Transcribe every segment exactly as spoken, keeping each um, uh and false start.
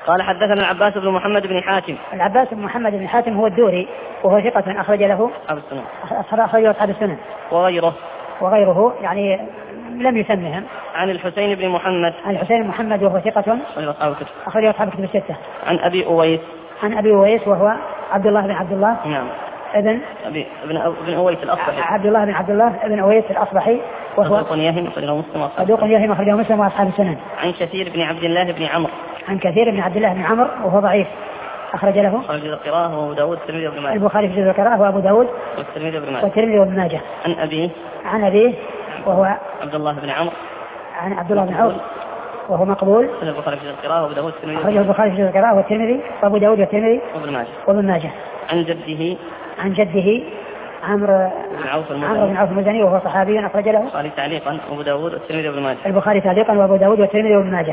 قال حدثنا العباس بن محمد بن حاتم. العباس بن محمد بن حاتم هو الدوري وهو ثقة أخرج له أصحاب السنن. أخرج أصحاب السنن وغيره وغيره يعني لم يسمهم. عن الحسين بن محمد. عن الحسين بن محمد وهو ثقة أخرج أصحاب الكتب الستة. عن أبي أويس. عن أبي أويس وهو عبد الله بن عبد الله. نعم. ابن أبي ابن ابن أويس الأصبحي. عبد الله بن عبد الله ابن أويس الأصبحي وهو صدوق يهم أخرجه مسلم. صدوق يهم أخرجه مسلم وأصحاب السنن. عن كثير بن عبد الله بن عمرو. عن كثير بن عبد الله بن عمرو وهو ضعيف أخرج له خرج القراءة وأبو داود والترمذي وابن ماجه. البخاري في القراءة وأبو داود والترمذي وابن ماجه. والترمذي وابن ماجه. عن أبيه. عن أبيه وهو عبد الله بن عمرو. عن عبد الله بن عوف وهو مقبول. خرج البخاري في القراءة وأبو داود والترمذي. خرج البخاري في القراءة والترمذي وأبو داود والترمذي وابن ماجه. وابن ماجه. عن جده. عن جده عمرو بن عوف عمرو بن عوف المزني وهو صحابي أخرج له البخاري تعليقا وأبو داود والترمذي وابن ماجه. البخاري تعليقا وأبو داود والترمذي وابن ماجه.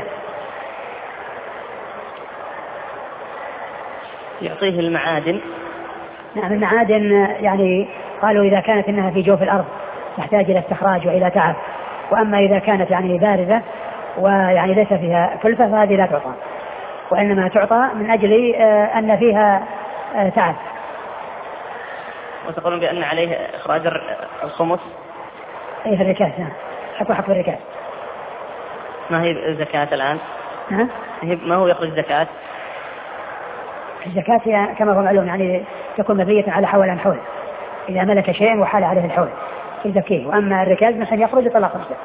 يعطيه المعادن. نعم المعادن يعني قالوا إذا كانت إنها في جوف الأرض تحتاج إلى استخراج وإلى تعب، وأما إذا كانت يعني باردة ويعني ليس فيها كلفة فهذه لا تعطى، وإنما تعطى من أجل أن فيها تعب. وتقولون بأن عليه إخراج الخمس. أي في الركاز. نعم حق حق الركاز. ما هي زكاة الآن؟ نعم ما هو يخرج زكاة؟ الزكاة هي كما هو معلوم يعني تكون مبنية على حول عن حول، إذا ملك شيء وحال عليه الحول يزكيه، وأما الركاز مثل يخرج طلاق خمسة.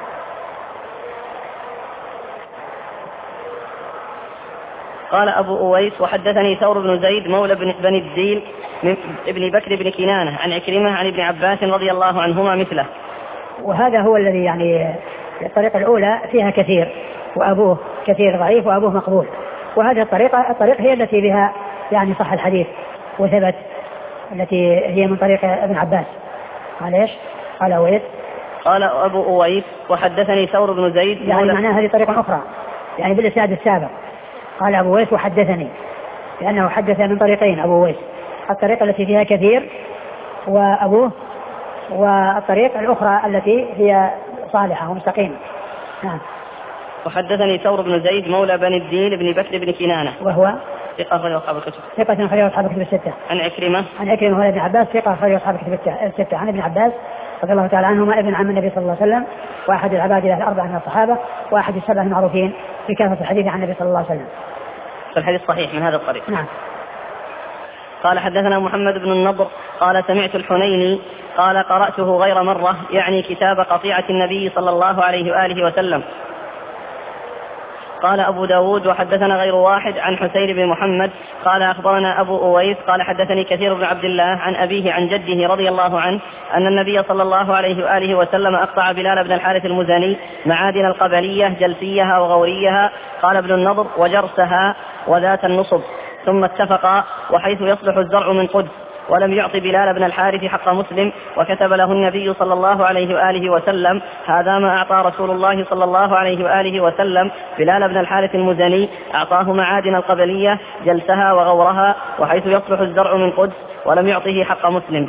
قال أبو أويس وحدثني ثور بن زيد مولى بن الديل من ابن بكر بن كنانة عن عكرمة عن ابن عباس رضي الله عنهما مثله. وهذا هو الذي يعني الطريقة الأولى فيها كثير وأبوه كثير ضعيف وأبوه مقبول، وهذه الطريقة الطريقة هي التي بها يعني صح الحديث وثبت، التي هي من طريق ابن عباس. قال ايش؟ قال أويس. قال أبو أويس وحدثني ثور بن زيد يعني معناها هذه طريقة أخرى يعني بالإسناد السابق. قال أبو أويس وحدثني لأنه حدث من طريقين أبو أويس، الطريقة التي فيها كثير وأبوه، والطريقة الأخرى التي هي صالحة ومستقيمة. نعم. وحدثني ثور بن زيد مولى بني الدين ابن بكر بن كنانة وهو ثقة أخرج أصحاب الكتب. ثقة أخرج أصحاب الكتب الستة. عن عكرمة. عن عكرمة هو ابن عباس ثقة أخرج أصحاب الكتب الستة. عن ابن عباس رضي الله تعالى عنهما ابن عم النبي صلى الله عليه وسلم، وأحد العباد الأربعة من الصحابة، وأحد السبع المعروفين في كافة الحديث عن النبي صلى الله عليه وسلم. فالحديث صحيح من هذا الطريق. نعم. قال حدثنا محمد بن النضر قال سمعت الحنيني قال قرأته غير مرة يعني كتاب قطيعة النبي صلى الله عليه وآله وسلم. قال أبو داود وحدثنا غير واحد عن حسين بن محمد قال أخبرنا أبو أويس قال حدثني كثير بن عبد الله عن أبيه عن جده رضي الله عنه أن النبي صلى الله عليه وآله وسلم أقطع بلال بن الحارث المزني معادن القبلية جلسيها وغوريها. قال ابن النضر وجرسها وذات النصب، ثم اتفقا وحيث يصلح الزرع من قدس، ولم يعط بلال بن الحارث حق مسلم، وكتب له النبي صلى الله عليه وآله وسلم هذا ما أعطى رسول الله صلى الله عليه وآله وسلم بلال بن الحارث المزني، أعطاه معادن القبلية جلسها وغورها وحيث يصلح الزرع من قدس، ولم يعطه حق مسلم.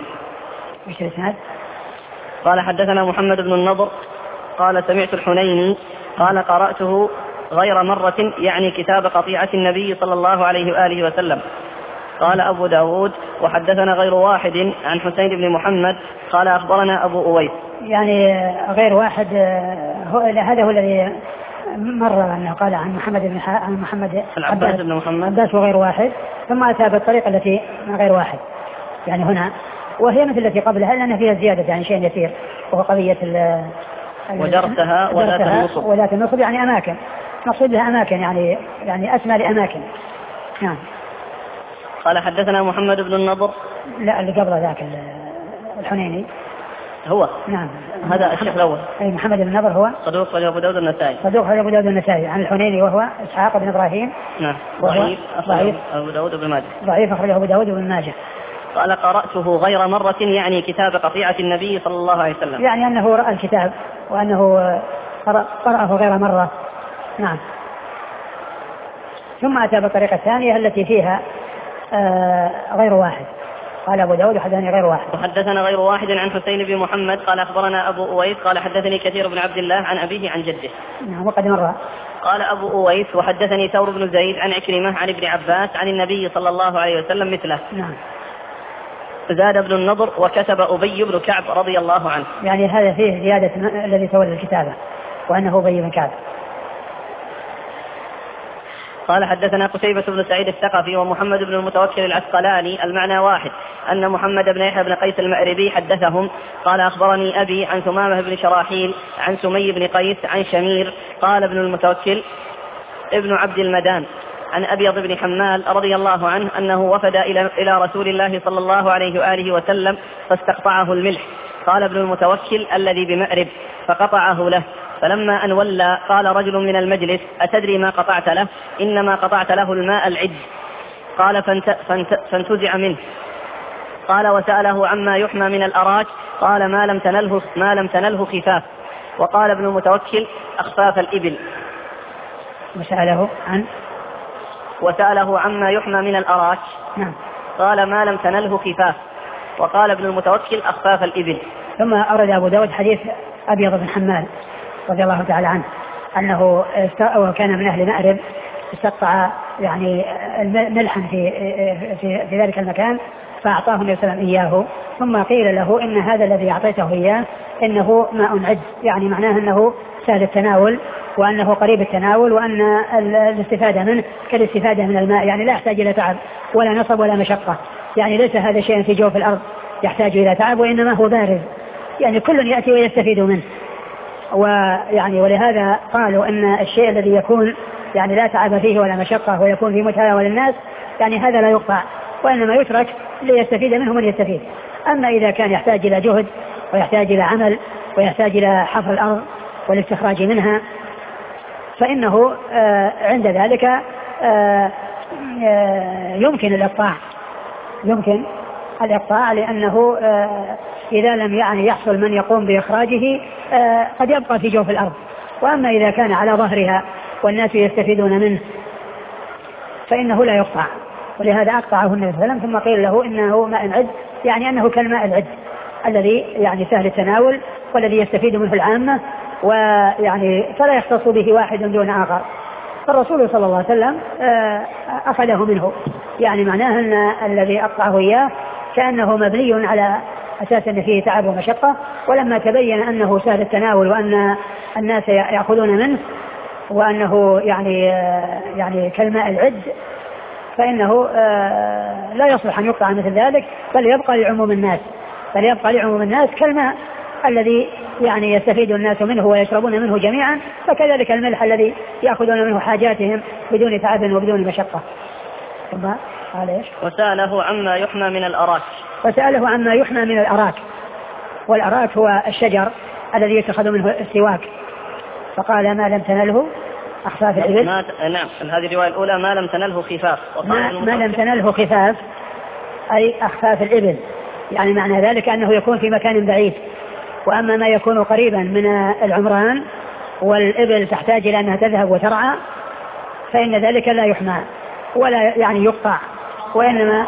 قال حدثنا محمد بن النضر قال سمعت الحنيني قال قرأته غير مرة يعني كتاب قطيعة النبي صلى الله عليه وآله وسلم. قال أبو داود وحدثنا غير واحد عن حسين بن محمد قال أخبرنا أبو أويس. يعني غير واحد هو هذا هو الذي مر أنه قال عن محمد بن عن محمد العباس بن محمد عباس وغير واحد، ثم أتى بالطريقة التي من غير واحد يعني هنا، وهي مثل التي قبلها لأن فيها زيادة يعني شيء يسير، وهو قضية وجرتها وذات النصب. وذات النصب يعني أماكن، نقصد لها أماكن يعني يعني أسمى لأماكن. نعم. قال حدثنا محمد بن النضر لا اللي قبل ذاك الحنيني هو. نعم. هذا الشيخ الأول. أي محمد بن النضر هو صدوق أخرجه أبو داود النسائي. صدوق أخرجه أبو داود النسائي. عن الحنيني وهو إسحاق بن إبراهيم. نعم. ضعيف أخرجه أبو داود بن ماجه. ضعيف أخرجه أبو داود بن ماجه. قال قرأته غير مرة يعني كتاب قطيعة النبي صلى الله عليه وسلم، يعني أنه رأى الكتاب وأنه قرأه غير مرة. نعم. ثم أتى بالطريقة الثانية التي فيها آه غير واحد. قال أبو داود حدثني غير واحد. وحدثنا غير واحد عن حسين بن محمد قال أخبرنا أبو أويس قال حدثني كثير بن عبد الله عن أبيه عن جده. نعم. وقد مر قال أبو أويس وحدثني ثور بن زيد عن عكرمة عن ابن عباس عن النبي صلى الله عليه وسلم مثله. نعم. زاد ابن النضر وكتب أبي بن كعب رضي الله عنه. يعني هذا فيه زيادة الذي تولى الكتابة وأنه أبي بن كعب. قال حدثنا قتيبة بن سعيد الثقفي ومحمد بن المتوكل العسقلاني المعنى واحد، أن محمد بن يحيى بن قيس المأربي حدثهم قال أخبرني أبي عن ثمامة بن شراحيل عن سمي بن قيس عن شمير قال ابن المتوكل ابن عبد المدان عن أبيض بن حمال رضي الله عنه أنه وفد إلى رسول الله صلى الله عليه وآله وسلم فاستقطعه الملح. قال ابن المتوكل الذي بمأرب فقطعه له، فلما أن ولى قال رجل من المجلس أتدري ما قطعت له؟ إنما قطعت له الماء العد. قال فانت فانت فانتزع منه. قال وسأله عما يحمى من الأراك قال ما لم تنله, ما لم تنله خفاف. وقال ابن المتوكل أخفاف الإبل. وسأله عن وسأله عما يحمى من الأراك نعم. قال ما لم تنله خفاف. وقال ابن المتوكل أخفاف الإبل. ثم أورد أبو داود حديث أبيض بن حمال رضي الله تعالى عنه أنه كان من أهل مأرب استقطع يعني ملحا في, في, في ذلك المكان فأعطاه النبي صلى الله عليه وسلم إياه، ثم قيل له إن هذا الذي أعطيته إياه إنه ماء عد، يعني معناه أنه سهل التناول وأنه قريب التناول وأن الاستفادة منه كالاستفادة من الماء، يعني لا يحتاج إلى تعب ولا نصب ولا مشقة، يعني ليس هذا شيء في جوف الأرض يحتاج إلى تعب وإنما هو بارز، يعني كل يأتي ويستفيد منه. ويعني ولهذا قالوا أن الشيء الذي يكون يعني لا تعب فيه ولا مشقة ويكون في متناول الناس يعني هذا لا يقطع وإنما يترك ليستفيد منه من يستفيد. أما إذا كان يحتاج إلى جهد ويحتاج إلى عمل ويحتاج إلى حفر الأرض والاستخراج منها فإنه آه عند ذلك آه آه يمكن الإقطاع يمكن الإقطاع لأنه آه إذا لم يعني يحصل من يقوم بإخراجه آه قد يبقى في جوف الأرض. وأما إذا كان على ظهرها والناس يستفيدون منه فإنه لا يقطع، ولهذا أقطعه النبي صلى الله عليه وسلم ثم قيل له إنه ماء عد، يعني أنه كالماء العد الذي يعني سهل التناول والذي يستفيد منه العامة ويعني فلا يختص به واحد دون آخر. فالرسول صلى الله عليه وسلم آه أخذه منه، يعني معناه أن الذي أقطعه إياه كأنه مبني على أساس أن فيه تعب ومشقة، ولما تبين أنه سهل التناول وأن الناس يأخذون منه وأنه يعني يعني كالماء العد فإنه لا يصلح أن يقطع مثل ذلك، بل يبقى لعموم الناس بل يبقى لعموم الناس كالماء الذي يعني يستفيد الناس منه ويشربون منه جميعا، فكذلك الملح الذي يأخذون منه حاجاتهم بدون تعب وبدون مشقة. ثم قال إيش؟ وسأله عما يحمى من الأراك وسأله عما يحمى من الأراك، والأراك هو الشجر الذي يتخذ منه السواك، فقال ما لم تنله أخفاف الإبل. ما ت... نعم هذه الرواية الأولى ما لم تنله خفاف. ما, ما لم تنله خفاف أي أخفاف الإبل، يعني معنى ذلك أنه يكون في مكان بعيد، وأما ما يكون قريبا من العمران والإبل تحتاج إلى أنها تذهب وترعى فإن ذلك لا يحمى ولا يعني يقطع، وإنما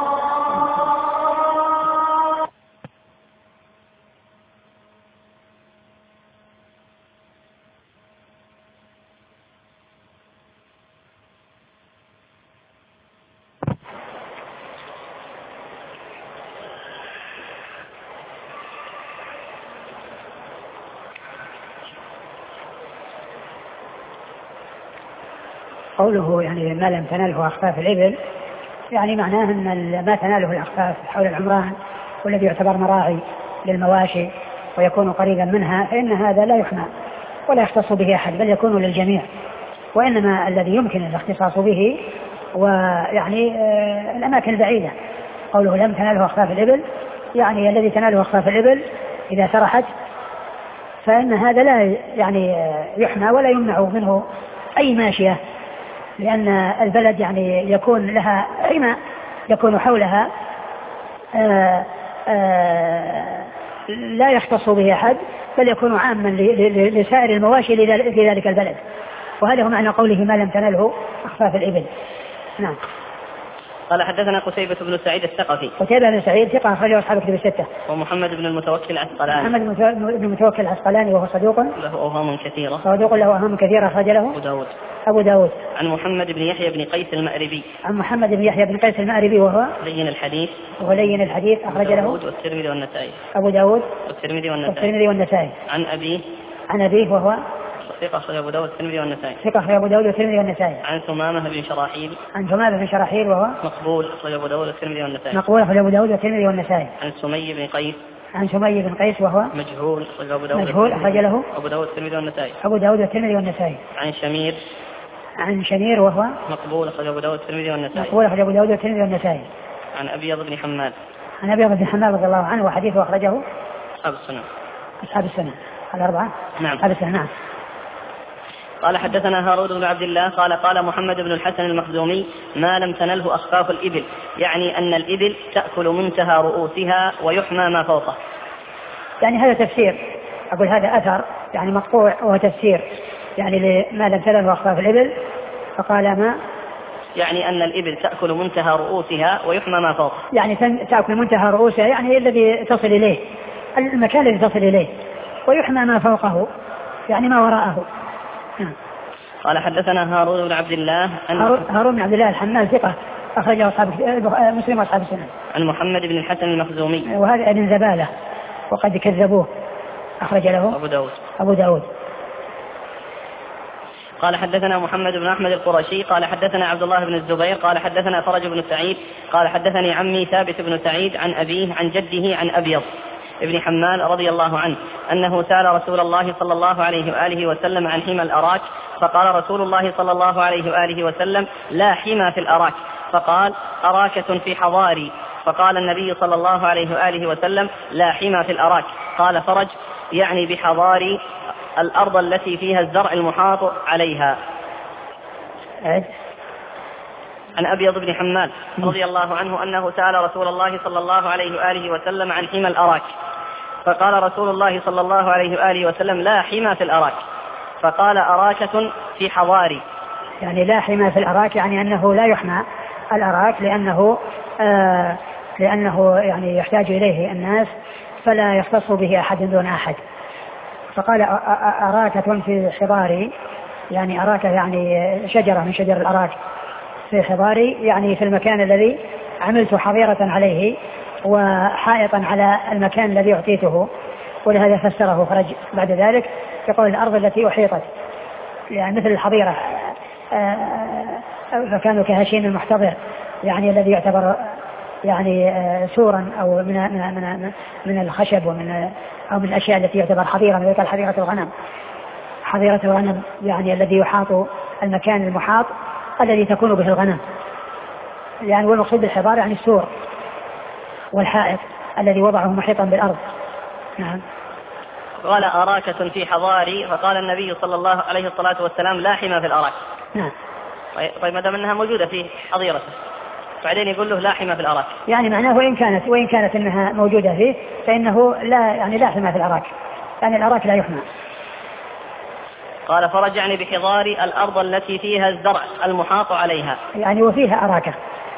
قوله يعني ما لم تناله أخفاف الإبل، يعني معناه أن ما تناله الأخفاف حول العمران والذي يعتبر مراعي للمواشي ويكون قريبا منها فإن هذا لا يحمى ولا يختص به أحد بل يكون للجميع، وإنما الذي يمكن الاختصاص به ويعني آه الأماكن البعيدة. قوله لم تناله أخفاف الإبل يعني الذي تناله أخفاف الإبل إذا سرحت فإن هذا لا يعني يحمى ولا يمنع منه أي ماشية، لأن البلد يعني يكون لها حمى يكون حولها آآ آآ لا يختص به أحد بل يكون عاما لسائر المواشي في ذلك البلد، وهذا هو معنى قوله ما لم تنله أخفاف الإبل. نعم. قال حدثنا قتيبة بن سعيد الثقفي. قتيبة بن سعيد ثقة أخرجه أصحاب الكتب الستة. ومحمد بن المتوكل العسقلاني. محمد بن المتوكل العسقلاني وهو صدوق له أوهام كثيرة. صدوق له أوهام كثيرة أخرج له أبو داود. أبو داود. عن محمد بن يحيى بن قيس المأربي. عن محمد بن يحيى بن قيس المأربي وهو لين الحديث. وهو لين الحديث أخرج له أبو داود والترمذي والنسائي. أبو داود والترمذي والنسائي. والترمذي والنسائي. عن أبيه. عن أبيه وهو ثقة أخرج أبو داود والترمذي والنسائي. ثقة أخرج أبو داود والترمذي والنسائي. عن ثمامة بن شراحيل. عن ثمامة بن شراحيل وهو مقبول أخرج أبو داود والترمذي والنسائي. مقبول أخرج أبو داود والترمذي والنسائي. عن سمي بن قيس. عن سمي بن قيس وهو مجهول أخرج أبو داود. مجهول أخرج له أبو داود والترمذي والنسائي. أبو داود والترمذي والنسائي. عن شمير. عن شمير وهو مقبول أخرج أبو داود والترمذي والنسائي. مقبول أخرج أبو داود والترمذي والنسائي. عن أبيض بن حماد. عن أبيض بن حماد رضي الله عنه وحديثه أخرجه أصحاب السنة. أصحاب السنة الأربعة. نعم. أصحاب السنة. نعم. قال حدثنا هارون بن عبد الله قال قال محمد بن الحسن المخزومي ما لم تنله أخفاف الإبل، يعني أن الإبل تأكل منتهى رؤوسها ويحمى ما فوقه. يعني هذا تفسير، أقول هذا أثر يعني مقطوع وهو تفسير يعني لما لم تنله أخفاف الإبل، فقال ما يعني أن الإبل تأكل منتهى رؤوسها ويحمى ما فوقه، يعني تأكل منتهى رؤوسها يعني الذي تصل إليه، المكان الذي تصل إليه، ويحمى ما فوقه يعني ما وراءه. قال حدثنا هارون بن عبد الله هارون بن عبد الله الحمال ثقة أخرجه أصحاب مسلم وأصحاب السنن. عن محمد بن الحسن المخزومي وهذا ابن زبالة وقد كذبوه أخرج له أبو داود. أبو داود. قال حدثنا محمد بن أحمد القرشي قال حدثنا عبد الله بن الزبير قال حدثنا فرج بن سعيد قال حدثني عمي ثابت بن سعيد عن أبيه عن جده عن أبيض ابن حمال رضي الله عنه أنه سأل رسول الله صلى الله عليه وآله وسلم عن حمى الأراك، فقال رسول الله صلى الله عليه وآله وسلم لا حمى في الأراك، فقال أراكة في حضاري، فقال النبي صلى الله عليه وآله وسلم لا حمى في الأراك. قال فرج يعني بحضاري الأرض التي فيها الزرع المحاط عليها. عن أبيض بن حمال رضي الله عنه أنه سأل رسول الله صلى الله عليه وآله وسلم عن حمى الأراك، فقال رسول الله صلى الله عليه وآله وسلم لا حمى في الأراك، فقال أراكة في حضاري. يعني لا حمى في الأراك يعني أنه لا يحمى الأراك لأنه آه لأنه يعني يحتاج إليه الناس فلا يختص به أحد دون أحد. فقال أراكة في حضاري يعني أراكة يعني شجرة من شجر الأراك في حضاري يعني في المكان الذي عملت حظيرة عليه وحائطا على المكان الذي أعطيته، ولهذا فسره فرج بعد ذلك يقول الأرض التي أحيطت يعني مثل الحظيرة، فكانوا كهشيم المحتضر يعني الذي يعتبر يعني سورا أو من من من الخشب ومن أو من الأشياء التي يعتبر حظيرة، مثل حظيرة الغنم. حظيرة الغنم يعني الذي يحاط المكان المحاط الذي تكون به الغنم، يعني والمقصود بالحضار يعني السور والحائط الذي وضعه محيطا بالأرض. نعم. قال أراكة في حضاري، فقال النبي صلى الله عليه الصلاة والسلام لا حمى في الأراك. نعم. طيب ما دام أنها موجودة في حظيرته بعدين يقول له لا حمى في الأراك، يعني معناه وإن كانت وإن كانت أنها موجودة فيه فإنه لا يعني لا حمى في الأراك، يعني الأراك لا يحمى. قال فرجعني بحضار الأرض التي فيها الزرع المحاط عليها، يعني وفيها أراكة.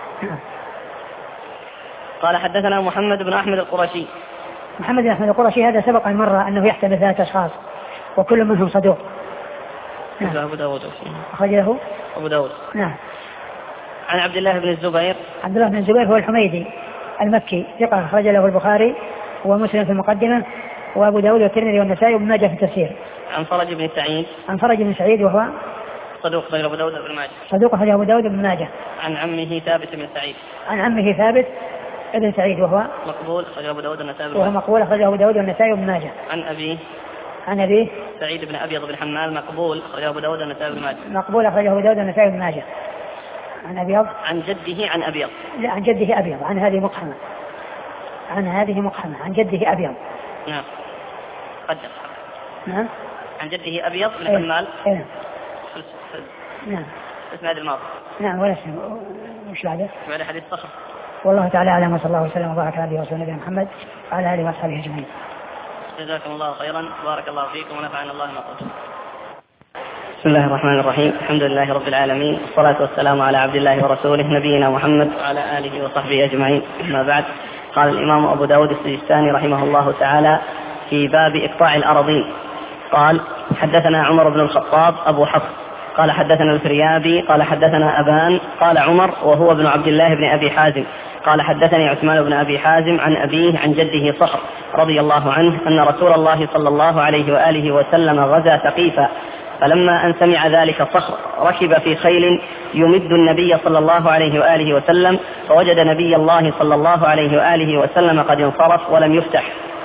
قال حدثنا محمد بن أحمد القرشي. محمد بن أحمد القرشي هذا سبق المرة أنه يحتمل ثلاثة أشخاص وكل منهم صدوق. نعم. أبو داود أخرج له أبو داود. نعم. عن عبد الله بن الزبير. عبد الله بن الزبير هو الحميدي المكي ثقة أخرج له البخاري ومسلم في المقدمة وأبو داود والترمذي والنسائي وابن ماجه في التفسير. عن فرج بن سعيد. عن فرج بن سعيد وهو صدوق غير أبو داود بن ماجه. صدوق غير أبو داود بن ماجه. عن عمه ثابت بن سعيد. عن عمه ثابت ابن سعيد وهو مقبول غير أبو داود والنسائي. وهو مقبول غير أبو داود والنسائي وابن ماجه. عن أبيه. عن أبيه سعيد بن أبيض بن حمال مقبول غير أبو داود والنسائي بن ماجه. مقبول غير أبو داود والنسائي بن ماجه. عن أبيض. عن جده عن أبيض. لا عن جده أبيض، عن هذه مقحمة. عن هذه مقحمة عن جده أبيض. نعم. قدر. نعم. عن جده أبيض بن حمال. إيه. نعم. اسم هذا الماضي. نعم ولا اسم وش بعده؟ بعد حديث صخر. والله تعالى أعلم وصلى الله وسلم وبارك على نبينا ورسوله محمد وعلى آله وأصحابه أجمعين. جزاكم الله خيرا، بارك الله فيكم ونفعنا الله ما قلتم. بسم الله الرحمن الرحيم. الحمد لله رب العالمين، والصلاة والسلام على عبد الله ورسوله نبينا محمد وعلى آله وصحبه أجمعين. أما بعد، قال الإمام أبو داود السجستاني رحمه الله تعالى في باب إقطاع الأراضين قال: حدثنا عمر بن الخطاب أبو حفص قال حدثنا الفريابي قال حدثنا أبان قال عمر وهو ابن عبد الله بن أبي حازم قال حدثني عثمان بن أبي حازم عن أبيه عن جده صخر رضي الله عنه أن رسول الله صلى الله عليه وآله وسلم غزا ثقيفا، فلما أن سمع ذلك صخر ركب في خيل يمد النبي صلى الله عليه وآله وسلم، فوجد نبي الله صلى الله عليه وآله وسلم قد انصرف ولم يفتح،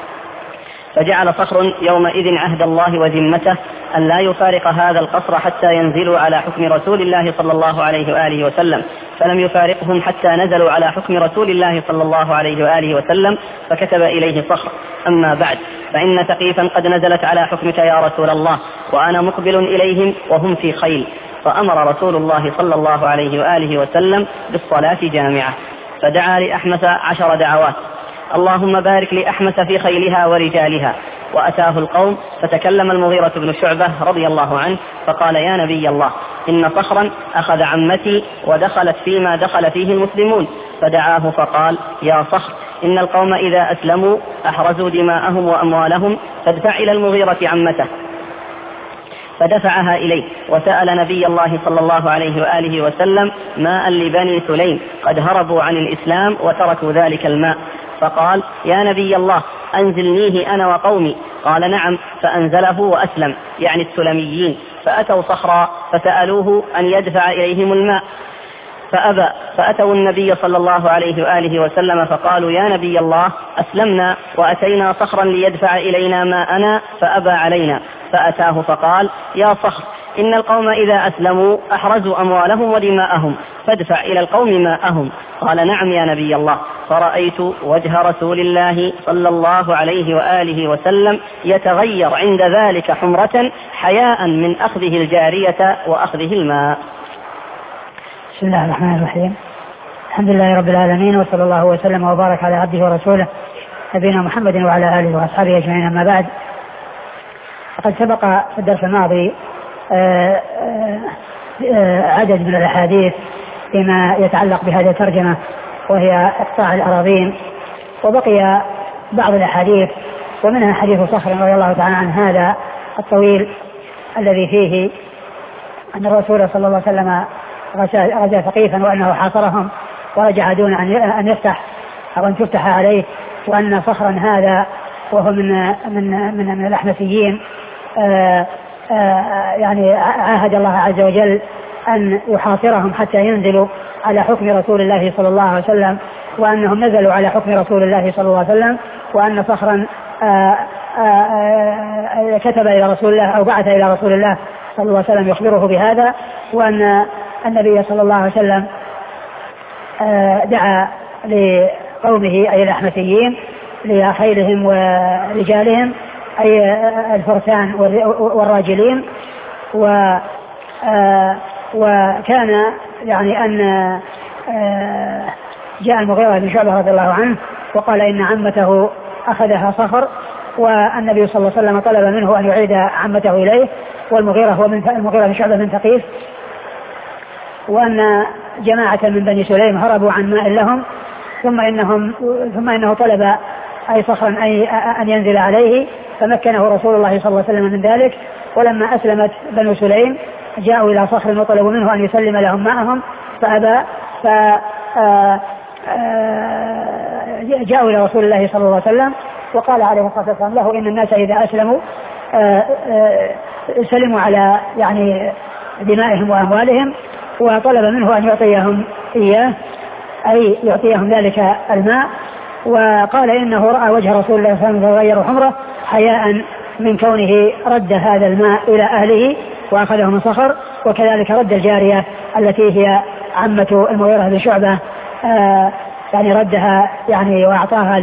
فجعل صخر يومئذ عهد الله وذمته أن لا يفارق هذا القصر حتى ينزلوا على حكم رسول الله صلى الله عليه وآله وسلم، فلم يفارقهم حتى نزلوا على حكم رسول الله صلى الله عليه وآله وسلم، فكتب إليه صخر: أما بعد، فإن ثقيفا قد نزلت على حكمك يا رسول الله، وأنا مقبل إليهم وهم في خيل. فأمر رسول الله صلى الله عليه وآله وسلم بالصلاة جامعة، فدعا لأحمس عشر دعوات: اللهم بارك لأحمس في خيلها ورجالها. وأتاه القوم، فتكلم المغيرة بن شعبة رضي الله عنه فقال: يا نبي الله، إن صخرا أخذ عمتي ودخلت فيما دخل فيه المسلمون. فدعاه فقال: يا صخر، إن القوم إذا أسلموا أحرزوا دماءهم وأموالهم، فادفع إلى المغيرة عمته. فدفعها إليه، وسأل نبي الله صلى الله عليه وآله وسلم ماء لبني سليم قد هربوا عن الإسلام وتركوا ذلك الماء، فقال: يا نبي الله، أنزلنيه أنا وقومي. قال: نعم. فأنزله وأسلم، يعني السلميين. فأتوا صخرا فسألوه أن يدفع إليهم الماء فأبى، فأتوا النبي صلى الله عليه وآله وسلم فقالوا: يا نبي الله، أسلمنا وأتينا صخرا ليدفع إلينا ماءنا فأبى علينا. فأتاه فقال: يا صخر، إن القوم إذا أسلموا أحرزوا أموالهم ودماءهم، فادفع إلى القوم ماءهم. قال: نعم يا نبي الله. فرأيت وجه رسول الله صلى الله عليه وآله وسلم يتغير عند ذلك حمرة حياء من أخذه الجارية وأخذه الماء. بسم الله الرحمن الرحيم. الحمد لله رب العالمين، وصلى الله وسلم وبارك على عبده ورسوله نبينا محمد وعلى آله وأصحابه أجمعين. أما بعد، فقد سبق في الدرس الماضي عدد من الأحاديث فيما يتعلق بهذه الترجمة، وهي إقطاع الأراضين، وبقي بعض الأحاديث، ومنها حديث صخر رضي الله تعالى عن هذا الطويل الذي فيه أن الرسول صلى الله عليه وسلم غزا ثقيفا وأنه حاصرهم ورجع دون أن يفتح أو أن تفتح عليه، وأن صخرا هذا وهو من من من, من الأحمسيين آآ آآ يعني عاهد الله عز وجل أن يحاصرهم حتى ينزلوا على حكم رسول الله صلى الله عليه وسلم، وأنهم نزلوا على حكم رسول الله صلى الله عليه وسلم، وأن صخرا آآ آآ كتب إلى رسول الله أو بعث إلى رسول الله صلى الله عليه وسلم يخبره بهذا، وأن النبي صلى الله عليه وسلم دعا لقومه أي الأحمسيين لخيلهم ورجالهم أي الفرسان والراجلين، و وكان يعني أن جاء المغيرة بن شعبة رضي الله عنه وقال إن عمته أخذها صخر، والنبي صلى الله عليه وسلم طلب منه أن يعيد عمته إليه، والمغيرة هو من المغيرة بن شعبة من ثقيف، وأن جماعة من بني سليم هربوا عن ماء لهم، ثم إنهم ثم إنه طلب أي صخرا أي أن ينزل عليه، فمكنه رسول الله صلى الله عليه وسلم من ذلك. ولما أسلمت بنو سليم جاءوا إلى صخر وطلبوا منه أن يسلم لهم ماءهم فأبى، فجاءوا إلى رسول الله صلى الله عليه وسلم وقال عليه الصلاة والسلام له إن الناس إذا أسلموا سلموا على يعني دمائهم وأموالهم، وطلب منه أن يعطيهم إياه أي يعطيهم ذلك الماء، وقال إنه رأى وجه رسول الله صلى الله عليه وسلم يتغير حمره حياء من كونه رد هذا الماء إلى أهله وأخذه من صخر، وكذلك رد الجارية التي هي عمة المغيرة بن شعبة آه يعني ردها يعني وأعطاها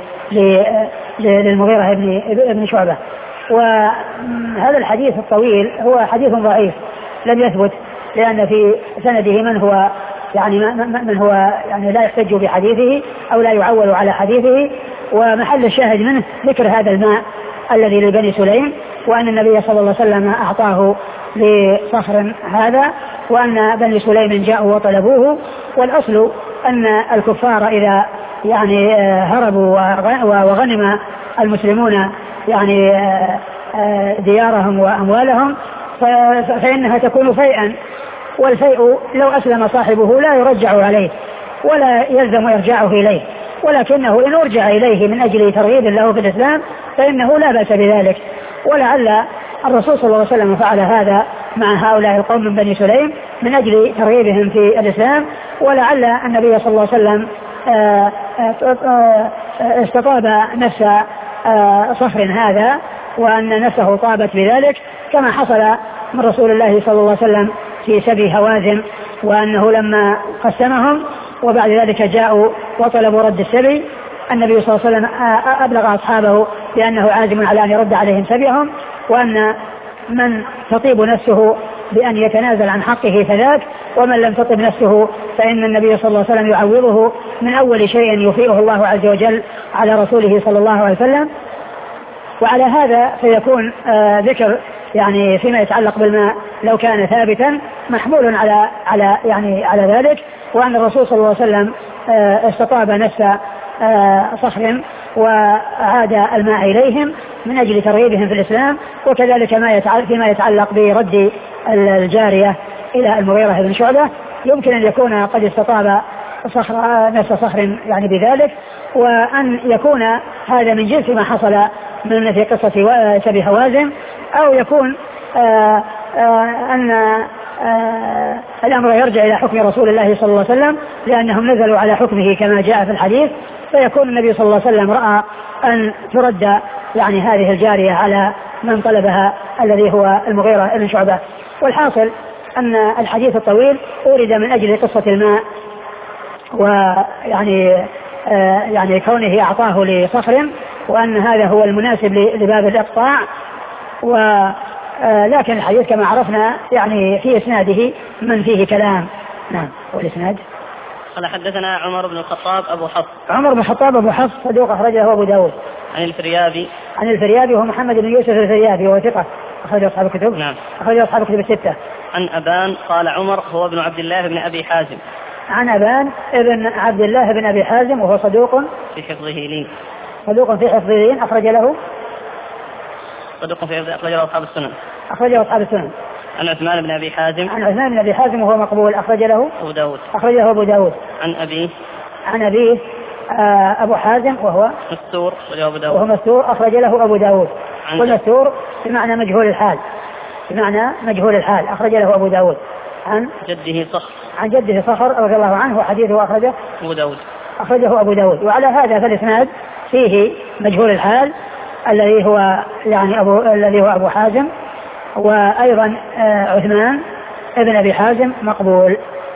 للمغيرة بن شعبة. وهذا الحديث الطويل هو حديث ضعيف لم يثبت، لأن في سنده من هو يعني من هو يعني لا يحتج بحديثه أو لا يعول على حديثه، ومحل الشاهد منه ذكر هذا الماء الذي لبني سليم، وأن النبي صلى الله عليه وسلم أعطاه لصخر هذا، وأن بني سليم جاءوا وطلبوه. والأصل أن الكفار إذا يعني هربوا وغنم المسلمون يعني ديارهم وأموالهم فإنها تكون فيئا، والفيء لو أسلم صاحبه لا يرجع عليه ولا يلزم إرجاعه إليه، ولكنه إن أرجع إليه من أجل ترغيب له في الإسلام فإنه لا بأس بذلك. ولعل الرسول صلى الله عليه وسلم فعل هذا مع هؤلاء القوم من بني سليم من أجل ترغيبهم في الإسلام، ولعل النبي صلى الله عليه وسلم استطاب نفس صخر هذا وأن نفسه طابت بذلك، كما حصل من رسول الله صلى الله عليه وسلم في سبي هوازن، وأنه لما قسمهم وبعد ذلك جاءوا وطلبوا رد السبي، النبي صلى الله عليه وسلم أبلغ أصحابه بأنه عازم على أن يرد عليهم سبيهم، وأن من تطيب نفسه بأن يتنازل عن حقه فذاك، ومن لم تطب نفسه فإن النبي صلى الله عليه وسلم يعوضه من أول شيء يفيئه الله عز وجل على رسوله صلى الله عليه وسلم. وعلى هذا فيكون آه ذكر يعني فيما يتعلق بالماء لو كان ثابتا محمول على على يعني على ذلك، وأن الرسول صلى الله عليه وسلم آه استطاب نفس آه صخر وعاد الماء إليهم من أجل ترغيبهم في الإسلام. وكذلك ما يتعلق فيما يتعلق برد الجارية إلى المغيرة بن شعبة يمكن أن يكون قد استطاب صخر نفس صخر يعني بذلك، وأن يكون هذا من جنس ما حصل من في قصة سبي هوازن، أو يكون آآ آآ أن آآ الأمر يرجع إلى حكم رسول الله صلى الله عليه وسلم لأنهم نزلوا على حكمه كما جاء في الحديث، فيكون النبي صلى الله عليه وسلم رأى أن ترد يعني هذه الجارية على من طلبها الذي هو المغيرة بن شعبة. والحاصل أن الحديث الطويل أورد من أجل قصة الماء، ويعني آه يعني كونه أعطاه لصخر، وأن هذا هو المناسب لباب الإقطاع. ولكن الحديث كما عرفنا يعني في إسناده من فيه كلام. نعم. والإسناد قال حدثنا عمر بن الخطاب أبو حفص. عمر بن الخطاب أبو حفص صدوق أخرجه أبو داود. عن الفريابي. عن الفريابي وهو محمد بن يوسف الفريابي وهو ثقة أخرجه أصحاب الكتب. نعم. أخرجه أصحاب الكتب الستة. عن أبان قال عمر هو ابن عبد الله بن أبي حازم. عن أبان ابن عبد الله بن أبي حازم وهو صدوق في حفظه لين. صدوق في حفظه لين أخرج له. صدوق في حفظه أخرج له أصحاب السنن. أخرجه أصحاب السنن. عن عثمان بن أبي حازم. عن عثمان بن أبي حازم وهو مقبول أخرج له أبو داود. أخرجه أبو داود. عن أبيه. عن أبيه آه أبو حازم وهو مستور أخرجه أبو داود. وهو مستور أخرج له أبو داود. والمستور بمعنى مجهول الحال، بمعنى مجهول الحال أخرج له أبو داود. عن جده صخر. عن جده صخر رضي الله عنه وحديثه أخرجه أبو داود. أخرجه أبو داود. وعلى هذا فالإسناد فيه مجهول الحال الذي هو يعني أبو الذي هو أبو حازم، وأيضا آه عثمان ابن أبي حازم مقبول.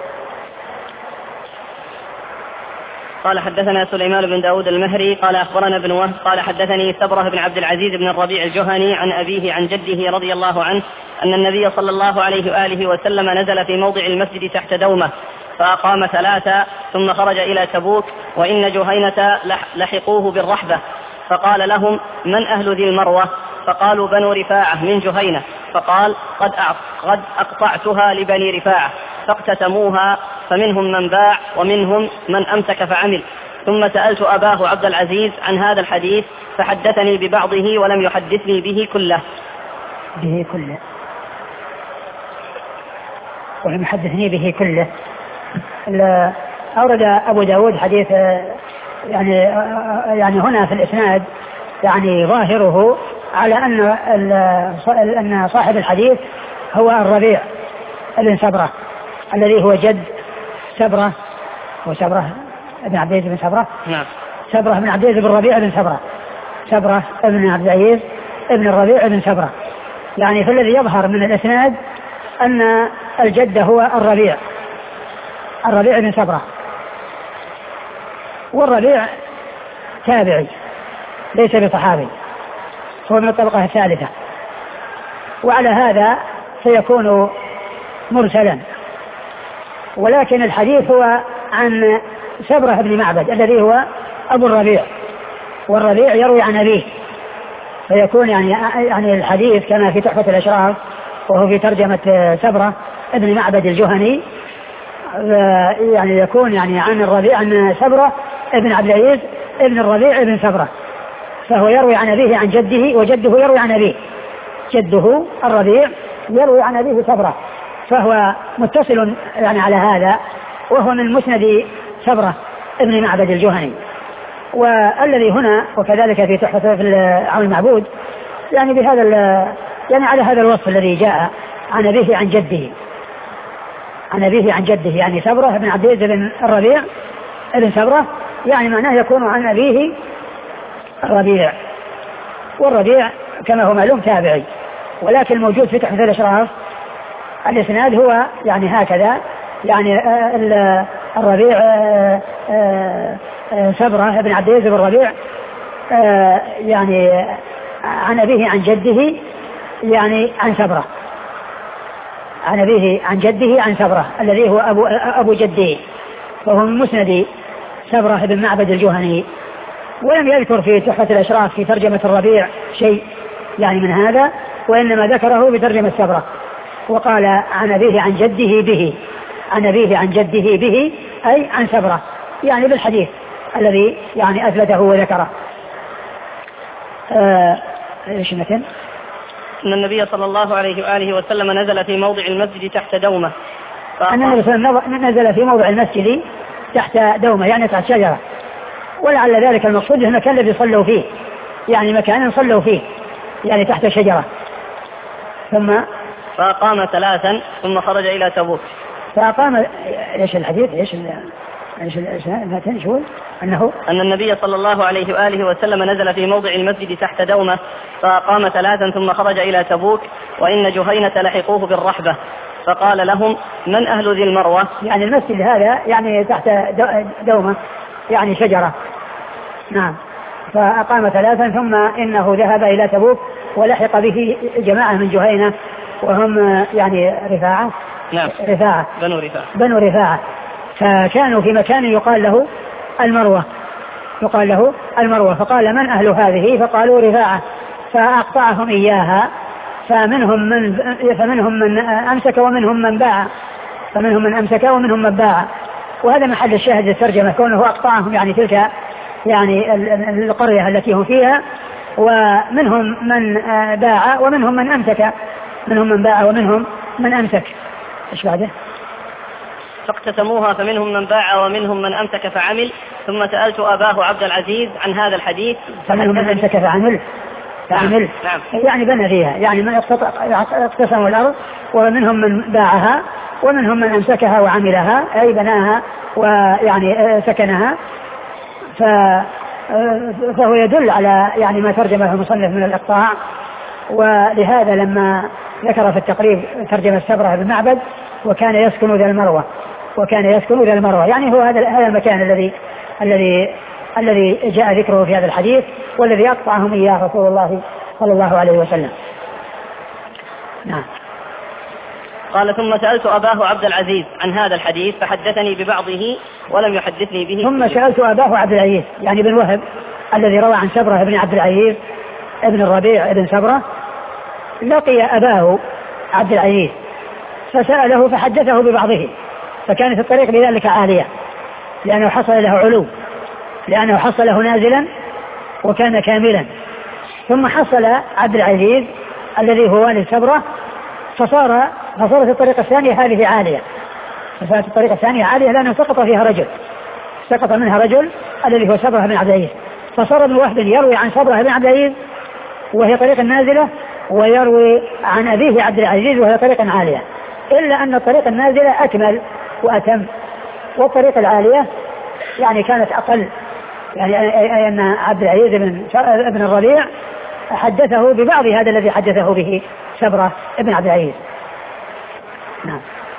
قال حدثنا سليمان بن داود المهري قال أخبرنا ابن وهب قال حدثني سبرة بن عبد العزيز بن الربيع الجهني عن أبيه عن جده رضي الله عنه أن النبي صلى الله عليه وآله وسلم نزل في موضع المسجد تحت دومة فأقام ثلاثة ثم خرج إلى تبوك وإن جهينة لحقوه بالرحبة فقال لهم من أهل ذي المروة؟ فقالوا بنو رفاعة من جهينة. فقال قد قد أقطعتها لبني رفاعة فاقتتموها فمنهم من باع ومنهم من أمسك فعمل. ثم سألت أباه عبد العزيز عن هذا الحديث فحدثني ببعضه ولم يحدثني به كله. به كله ولم يحدثني به كله. أورد أبو داود حديث يعني يعني هنا في الإسناد يعني ظاهره على أن أن صاحب الحديث هو الربيع بن سبرة الذي هو جد سبرة وسبرة بن عبد العزيز بن سبرة. نعم. سبرة بن عبد العزيز بن الربيع بن سبرة. سبرة بن عبد العزيز بن الربيع بن سبرة. يعني فالذي يظهر من الإسناد أن الجد هو الربيع الربيع بن سبرة، والربيع تابعي ليس بصحابي، هو من الطبقة الثالثة، وعلى هذا سيكون مرسلا. ولكن الحديث هو عن سبرة بن معبد الذي هو أبو الربيع، والربيع يروي عن أبيه فيكون يعني يعني الحديث كما في تحفة الأشراف وهو في ترجمة سبرة ابن معبد الجهني، يعني يكون يعني عن الربيع عن سبرة ابن عبد العزيز ابن الربيع ابن سبرة، فهو يروي عن أبيه عن جده وجده يروي عن أبيه، جده الربيع يروي عن أبيه سبرة، فهو متصل يعني على هذا، وهو من مسند سبرة ابن معبد الجهني. والذي هنا وكذلك في تحفة في عون المعبود يعني بهذا يعني على هذا الوصف الذي جاء عن أبيه عن جده، عن أبيه عن جده يعني سبرة بن عبد العزيز بن الربيع ابن سبرة، يعني معناه يكون عن أبيه الربيع، والربيع كما هو معلوم تابعي، ولكن الموجود في تحفة الأشراف الإسناد هو يعني هكذا، يعني الربيع سبرة بن عبد العزيز بن الربيع يعني عن أبيه عن جده يعني عن سبرة، عن أبيه عن جده عن سبرة الذي هو أبو, أبو جده، وهو من مسند سبرة بن معبد الجهني. ولم يذكر في تحفة الأشراف في ترجمة الربيع شيء يعني من هذا، وإنما ذكره بترجمة سبرة، وقال عن أبيه عن جده به، عن أبيه عن جده به أي عن سبرة، يعني بالحديث الذي يعني أثبته وذكره. ايش مثل أن النبي صلى الله عليه وآله وسلم نزل في موضع المسجد تحت دومة، أن النبي صلى الله عليه وسلم نزل في موضع المسجد تحت دومة يعني تحت شجرة، ولعل ذلك المقصود المكان الذي صلوا فيه، يعني مكان صلوا فيه يعني تحت شجرة. ثم فأقام ثلاثا ثم خرج إلى تبوك. فأقام ايش الحديث ايش ايش المتن شو انه أن النبي صلى الله عليه وآله وسلم نزل في موضع المسجد تحت دومة فأقام ثلاثا ثم خرج إلى تبوك، وإن جهينة لحقوه بالرحبة فقال لهم من أهل ذي المروة؟ يعني المسجد هذا يعني تحت دومة يعني شجرة. نعم. فأقام ثلاثا ثم إنه ذهب إلى تبوك ولحق به جماعة من جهينة وهم يعني رفاعة. نعم. رفاعة بنو رفاعة بنو رفاعة فكانوا في مكان يقال له المروة، يقال له المروة، فقال من أهل هذه؟ فقالوا رفاعة، فأقطعهم إياها، فمنهم من فمنهم من أمسك ومنهم من باع، فمنهم من أمسك ومنهم من باع. وهذا محل الشاهد الترجمة، كونه أقطعهم يعني تلك يعني القرية التي هم فيها، ومنهم من باع ومنهم من أمسك، منهم من باع ومنهم من أمسك. إيش بعده؟ فاقتسموها فمنهم من باع ومنهم من أمسك فعمل. ثم سألت أباه عبد العزيز عن هذا الحديث. فمنهم من أمسك فعمل فعمل نعم. يعني بنى فيها، يعني من اقتسموا الأرض، ومنهم من باعها ومنهم من أمسكها وعملها أي بناها ويعني سكنها. فهو يدل على يعني ما ترجمه المصنف من الإقطاع. ولهذا لما ذكر في التقريب ترجمة سبرة بن معبد وكان يسكن ذا المروة، وكان يسكن ذا المروة يعني هو هذا هذا المكان الذي الذي الذي جاء ذكره في هذا الحديث، والذي أقطعهم إياه رسول الله صلى الله عليه وسلم. نعم. قال ثم سألت أباه عبد العزيز عن هذا الحديث فحدثني ببعضه ولم يحدثني به. ثم سألت أباه عبد العزيز يعني بن وهب الذي روى عن سبرة بن عبد العزيز ابن الربيع ابن سبرة، لقي أباه عبد العزيز فسأله فحدثه ببعضه، فكانت الطريق بذلك عالية لأنه حصل له علو، لأنه حصل له نازلا وكان كاملا. ثم حصل عبد العزيز الذي هو والد سبرة فصار فصارت الطريقة الثانية هذه عالية، فصارت الطريقة الثانية عالية لأنه سقط فيها رجل، سقط منها رجل الذي هو سبرة بن عبد العزيز، فصار ابن وهب يروي عن سبرة بن عبد العزيز وهي طريق نازلة، ويروي عن أبيه عبد العزيز وهي طريق عالية، إلا أن الطريق النازلة أكمل وأتم، والطريق العالية يعني كانت أقل، يعني أن عبد العزيز بن ابن الربيع حدثه ببعض هذا الذي حدثه به سبرة ابن عبد العزيز. نعم.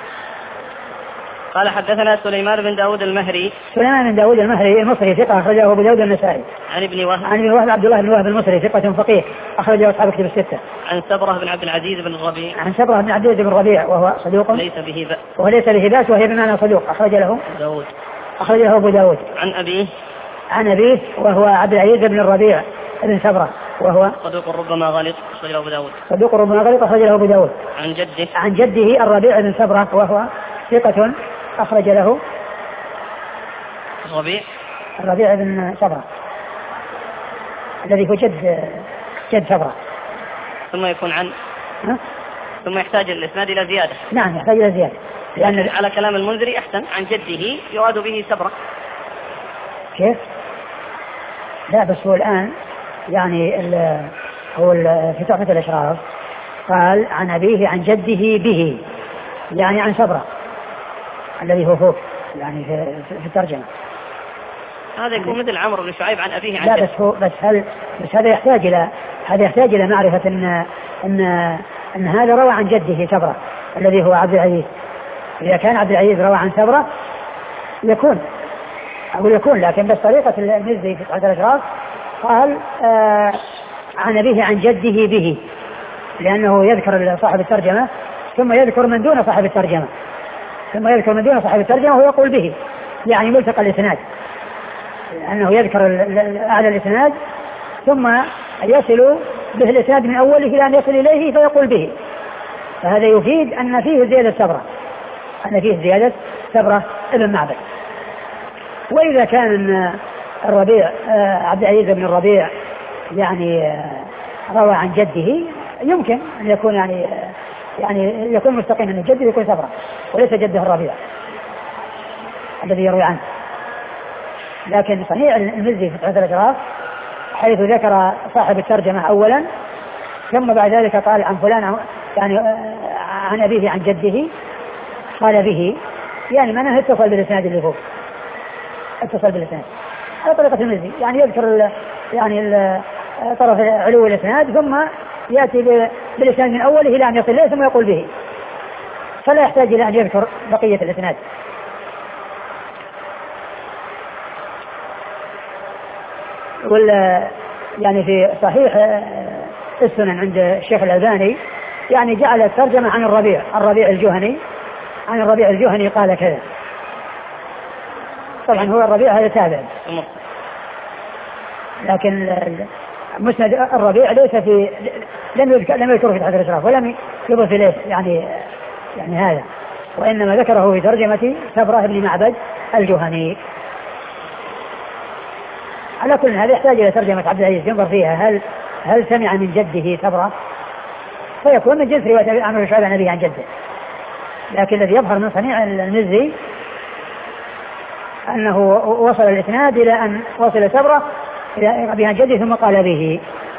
قال حدثنا سليمان بن داود المهري. سليمان بن داود المهري المصري ثقة أخرجه أبو داود النسائي. عن ابن وهب. عن ابن وهب عبد الله بن وهب المصري ثقة فقيه أخرجه أصحاب كتب الستة. عن سبرة بن عبد العزيز بن الربيع. عن سبرة بن عبد العزيز بن الربيع وهو صدوق ليس به بأس. وليس به بأس وهي بمعنى صدوق أخرج له داود. أخرجه أبو داود. عن أبيه. عن أبيه وهو عبد العزيز بن الربيع بن سبرة وهو صدوق ربما غلط أخرجه أبو داود. صدوق ربما غلط أخرجه أبو داود. عن جده عن جده الربيع بن سبرة وهو ثقة أخرج له الربيع الربيع بن سبرة الذي هو جد جد سبرة. ثم يكون عن ها؟ ثم يحتاج الإسناد إلى زيادة. نعم يحتاج إلى زيادة لأن على كلام المنذري أحسن عن جده يراد به سبرة. كيف؟ لا بس هو الآن يعني ال هو ال في تحفة الأشراف قال عن أبيه عن جده به يعني عن سبرة الذي هو فوق يعني في, في الترجمة. هذا يكون مثل عمرو بن شعيب عن أبيه عن لا جده. بس هو بس هل بس هذا يحتاج إلى هذا يحتاج إلى معرفة أن أن أن هذا روى عن جده سبرة الذي هو عبد العزيز. إذا كان عبد العزيز روى عن سبرة يكون أقول يكون لكن بس طريقة المزي في تحفة الأشراف قال آه عن أبيه عن جده به لأنه يذكر صاحب الترجمة ثم يذكر من دون صاحب الترجمة ثم يذكر من دون صاحب الترجمة ويقول به يعني ملتقى الإسناد لأنه يذكر أعلى الإسناد ثم يصل به الإسناد من أوله إلى أن يصل إليه فيقول به. فهذا يفيد أن فيه زيادة سبرة أن فيه زيادة سبرة ابن معبد. وإذا كان الربيع عبد العزيز بن الربيع يعني روى عن جده يمكن أن يكون يعني يعني يكون مستقيم أن جده يكون سبرة وليس جده الربيع الذي يروي عنه. لكن صحيح المزي في تحفة الأشراف حيث ذكر صاحب الترجمة أولا ثم بعد ذلك قال عن فلان يعني عن أبيه عن جده قال به يعني معناه اتصل بالإسناد اللي فوق اتصل بالإسناد على طريقة المزي يعني يذكر ال يعني ال طرف علو الإسناد ثم يأتي بالإسناد من أوله إلى أن يصل إليه ثم يقول به فلا يحتاج إلى أن يذكر بقية الإسناد. ولا يعني في صحيح السنن عند الشيخ الألباني يعني جعل الترجمة عن الربيع الربيع الجهني عن الربيع الجهني قال كذا. طبعا هو الربيع هذا تابع لكن مسند الربيع ليس في لم يذكر لم يذكره في تحفة الأشراف ولم يضف إليه يعني يعني هذا وإنما ذكره في ترجمة سبرة بن معبد الجهني. على كل هذا يحتاج إلى ترجمة عبد العزيز ينظر فيها هل هل سمع من جده سبرة فيكون من جنس رواية عمرو بن شعيب عن أبيه عن جده. لكن الذي يظهر من صنيع المزي أنه وصل الإسناد إلى أن وصل سبرة إلى أبيه عن جده ثم قال به.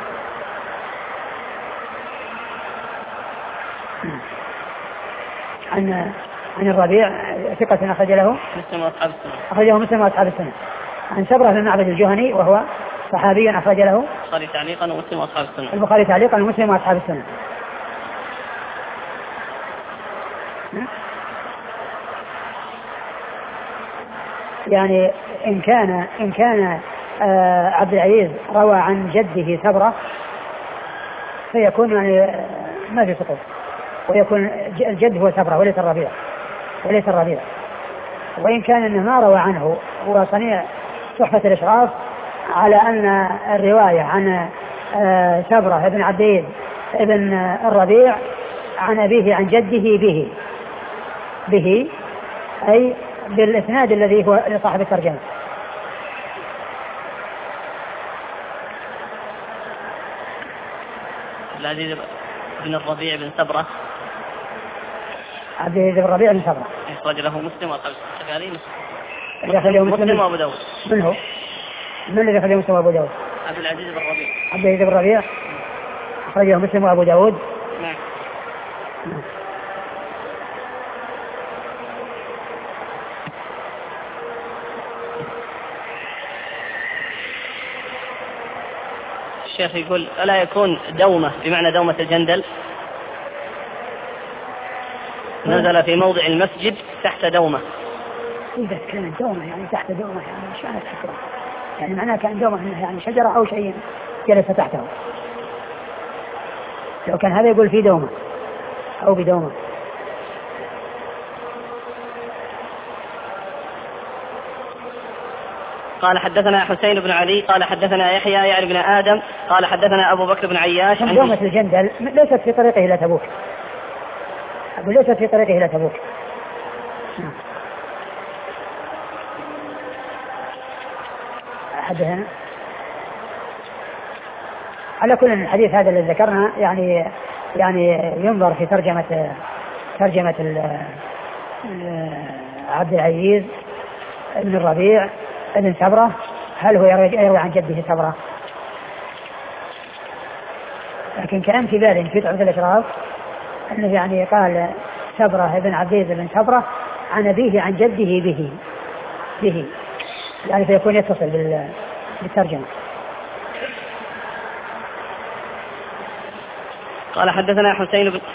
عن عن الربيع ثقة أخرج له مسلم وأصحاب السنة أخرجه مسلم وأصحاب السنة. عن سبرة بن معبد الجهني وهو صحابي أخرج له البخاري تعليقا ومسلم وأصحاب السنة البخاري تعليقا ومسلم وأصحاب السنة. يعني إن كان إن كان آه عبد العزيز روى عن جده سبرة فيكون يعني ما في سقوط ويكون الجد هو سبرة وليس الربيع وليس الربيع. وإن كان إنه ما روى عنه هو صنيع تحفة الإشراف على أن الرواية عن آه سبرة ابن عبيد ابن الربيع عن أبيه عن جده به به أي بالإسناد الذي هو لصاحب الترجمة. العزيز بن الربيع بن سبرة عبد العزيز بن الربيع بن سبرة أخرج له مسلم وأصحاب السنة مسلم وأبو داود. من هو؟ من الذي أخرجه مسلم وأبو داود؟ عبد العزيز بن الربيع عبد العزيز بن الربيع أخرجه مسلم وأبو داود. نعم. نعم. الشيخ يقول ألا يكون دومة بمعنى دومة الجندل نزل في موضع المسجد تحت دومة. إذا كان دومة يعني تحت دومة يعني شو أنا أتذكر يعني معناه كان دومة إنه يعني شجرة أو شيء جلس تحته. لو كان هذا يقول في دومة أو بدومة. قال حدثنا حسين بن علي قال حدثنا يحيى يعني بن آدم قال حدثنا أبو بكر بن عياش عن دومة الجندل ليست في طريقه إلى تبوك، أقول ليست في طريقه إلى تبوك. حدثنا على كل الحديث هذا الذي ذكرنا يعني يعني ينظر في ترجمة ترجمة عبد العزيز بن الربيع بن سبرة، هل هو يروي عن جده سبرة؟ لكن كان في باله في تعرف الأشراف أنه يعني قال سبرة بن عبد العزيز بن سبرة عن أبيه عن جده به به يعني فيكون يتصل بالترجمة. قال حدثنا حسين بن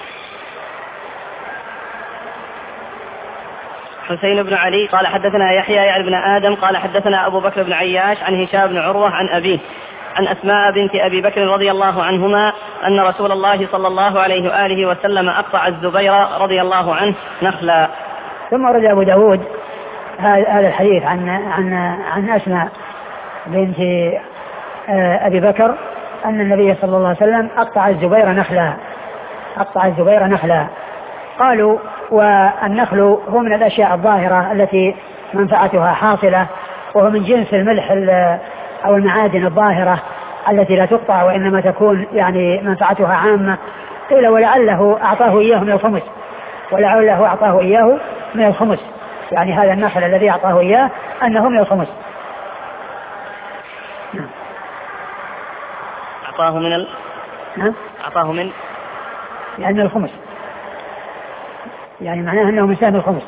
حسين بن علي قال حدثنا يحيى يعني بن آدم قال حدثنا أبو بكر بن عياش عن هشام بن عروة عن أبيه عن أسماء بنت أبي بكر رضي الله عنهما أن رسول الله صلى الله عليه وآله وسلم أقطع الزبير رضي الله عنه نخلا. ثم ورد أبو داود هذا الحديث عن عن عن أسماء بنت أبي بكر أن النبي صلى الله عليه وسلم أقطع الزبير نخلا أقطع الزبير نخلا. قالوا والنخل هو من الأشياء الظاهرة التي منفعتها حاصلة، وهو من جنس الملح أو المعادن الظاهرة التي لا تقطع وإنما تكون يعني منفعتها عامة. قيل ولعله أعطاه إياه من الخمس ولعله أعطاه إياه من الخمس يعني هذا النخل الذي أعطاه إياه أنه من الخمس. أعطاه من ال... أعطاه من يعني من الخمس، يعني معناه أنه من سهم الخمس.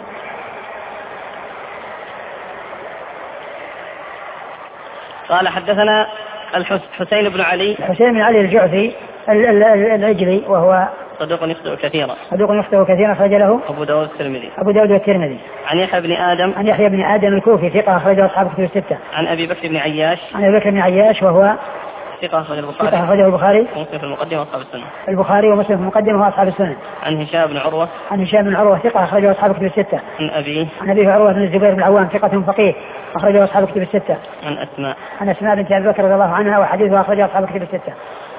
قال حدثنا الحسين بن علي الحسين بن علي الجعفي العجلي وهو صدوق يخطئ كثيرا صدوق يخطئ كثيرا أخرج له أبو داود الترمذي أبو داود والترمذي. عن يحيى بن آدم عن يحيى بن آدم الكوفي ثقة أخرجه أصحاب الكتب الستة. عن أبي بكر بن عياش عن أبي بكر بن عياش وهو ثقة أخرجه البخاري ثقة أخرجه البخاري ومسلم في المقدمة وأصحاب السنة البخاري ومسلم في المقدمة وأصحاب السنة. عن هشام بن عروة عن هشام بن عروة ثقة أخرجه أصحاب الكتب الستة. عن أبيه عن أبيه عروة بن الزبير بن العوام ثقة فقيه أخرجه أصحاب الكتب الستة. عن أسماء عن أسماء بنت أبي بكر رضي الله عنها وحديثها أخرجه أصحاب الكتب الستة.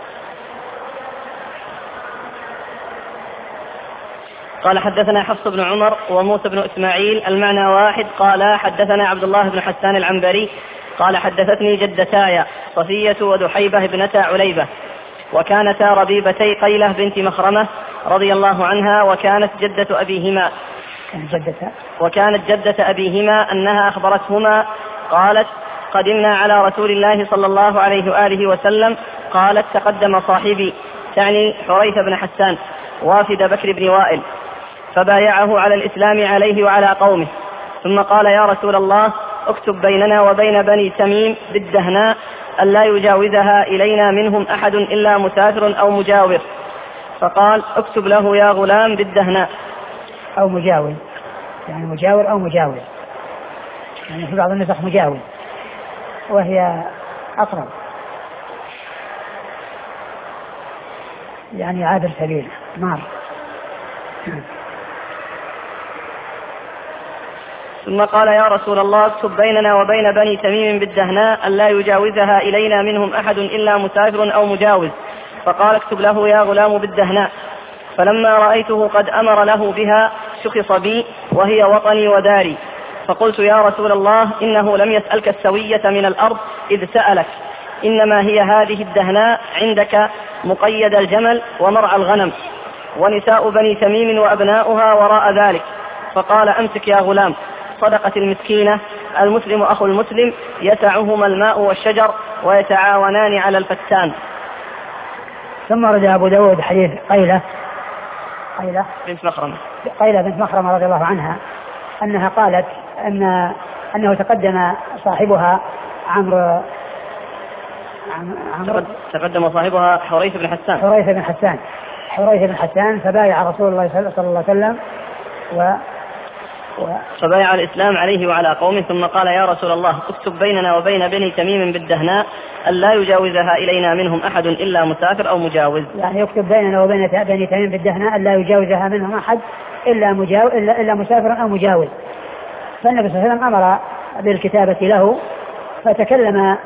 قال حدثنا حفص بن عمر وموسى بن إسماعيل المعنى واحد. قال حدثنا عبد الله بن حسان العنبري قال حدثتني جدتاي صفية ودحيبة ابنتا عليبة وكانتا ربيبتي قيلة بنت مخرمة رضي الله عنها وكانت جدة أبيهما وكانت جدة أبيهما أنها أخبرتهما قالت قدمنا على رسول الله صلى الله عليه وآله وسلم قالت تقدم صاحبي تعني حريث بن حسان وافد بكر بن وائل فبايعه على الإسلام عليه وعلى قومه ثم قال يا رسول الله اكتب بيننا وبين بني تميم بالدهناء ألا يجاوزها إلينا منهم أحد إلا مسافر أو مجاور. فقال اكتب له يا غلام بالدهناء أو مجاور يعني مجاور أو مجاور يعني في بعض النسخ مجاور وهي أقرب يعني عابر سبيل مار. ثم قال يا رسول الله اكتب بيننا وبين بني تميم بالدهناء ألا يجاوزها إلينا منهم أحد إلا مسافر أو مجاوز. فقال اكتب له يا غلام بالدهناء. فلما رأيته قد أمر له بها شخص بي وهي وطني وداري فقلت يا رسول الله إنه لم يسألك السوية من الأرض إذ سألك إنما هي هذه الدهناء عندك مقيد الجمل ومرعى الغنم ونساء بني تميم وأبناؤها وراء ذلك. فقال أمسك يا غلام صدقة المسكينة المسلم أخو المسلم يسعهما الماء والشجر ويتعاونان على الفتان. ثم رد أبو داود حديث قيلة قيلة بنت مخرمة قيلة بنت مخرمة رضي الله عنها أنها قالت أن أنه تقدم صاحبها عمرو عمرو تقدم صاحبها حريث بن حسان حريث بن حسان حريث بن حسان فبايع رسول الله صلى الله عليه وسلم و و... فبايع الإسلام عليه وعلى قومه ثم قال يا رسول الله اكتب بيننا وبين بني تميم بالدهناء ألا يجاوزها إلينا منهم أحد إلا مسافر أو مجاوز. يعني يكتب بيننا وبين بني تميم بالدهناء ألا يجاوزها منهم أحد إلا, مجاو... إلا... إلا مسافر أو مجاوز. فالنبي صلى الله عليه وسلم أمر بالكتابة له فتكلم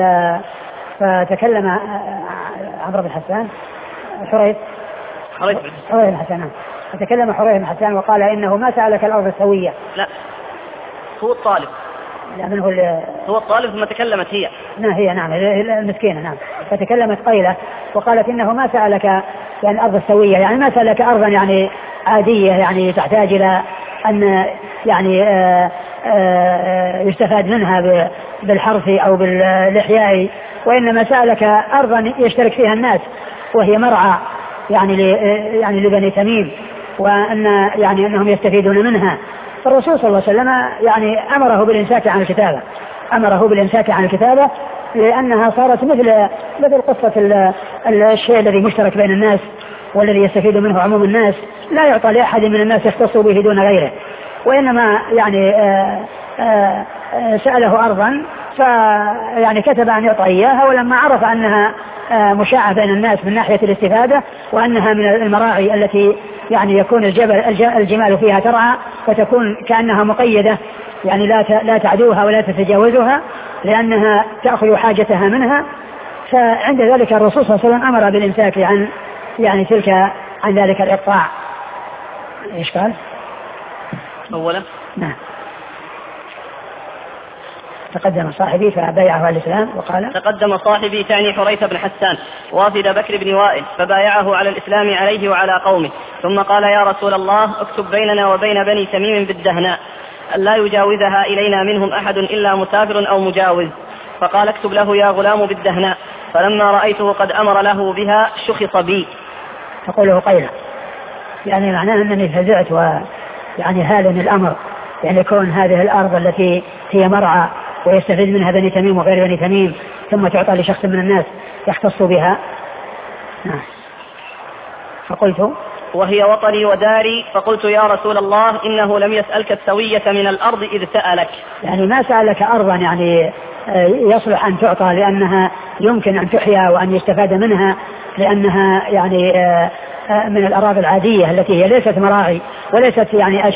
فتكلم عمرو بن حسان حريث حريث بن حسان فتكلم حريث بن حسان وقال إنه ما سألك الأرض السوية. لا هو الطالب. لا من هو هو الطالب ثم تكلمت هي. نعم هي نعم المسكينة نعم. فتكلمت قيلة وقالت إنه ما سألك يعني الأرض السوية يعني ما سألك أرضا يعني عادية يعني تحتاج إلى أن يعني آآ آآ يستفاد منها بالحرث أو بالإحياء، وإنما سألك أرضا يشترك فيها الناس وهي مرعى يعني يعني لبني تميم، وأن يعني أنهم يستفيدون منها. فالرسول صلى الله عليه وسلم يعني أمره بالإمساك عن الكتابة أمره بالإمساك عن الكتابة لأنها صارت مثل مثل قصة الشيء الذي مشترك بين الناس والذي يستفيد منه عموم الناس، لا يعطى لأحد من الناس يختص به دون غيره، وإنما يعني آآ آآ سأله أرضا فيعني كتب أن يعطى إياها، ولما عرف أنها مشاعة بين الناس من ناحية الاستفادة وأنها من المراعي التي يعني يكون الجبل الجمال فيها ترعى وتكون كأنها مقيدة يعني لا لا تعدوها ولا تتجاوزها لأنها تأخذ حاجتها منها، فعند ذلك الرسول صلى الله عليه وسلم أمر بالإمساك عن يعني تلك عن ذلك الإقطاع. إيش قال؟ أولا نعم تقدم صاحبي فبايعه الإسلام وقال تقدم صاحبي تعني حريث بن حسان وافد بكر بن وائل فبايعه على الإسلام عليه وعلى قومه، ثم قال يا رسول الله اكتب بيننا وبين بني تميم بالدهناء ألا يجاوزها إلينا منهم أحد إلا مسافر أو مجاوز، فقال اكتب له يا غلام بالدهناء، فلما رأيته قد أمر له بها شخص بي. تقوله قيلة يعني معناه أنني فزعت ويعني هالني الأمر يعني كون هذه الأرض التي هي مرعى ويستفيد منها بني تميم وغير بني تميم ثم تعطى لشخص من الناس يختص بها. نعم. فقلت وهي وطني وداري، فقلت يا رسول الله إنه لم يسألك السوية من الأرض إذ سألك، يعني ما سألك أرضا يعني يصلح أن تعطى لأنها يمكن أن تحيا وأن يستفاد منها لأنها يعني من الأراضي العادية التي هي ليست مراعي وليست يعني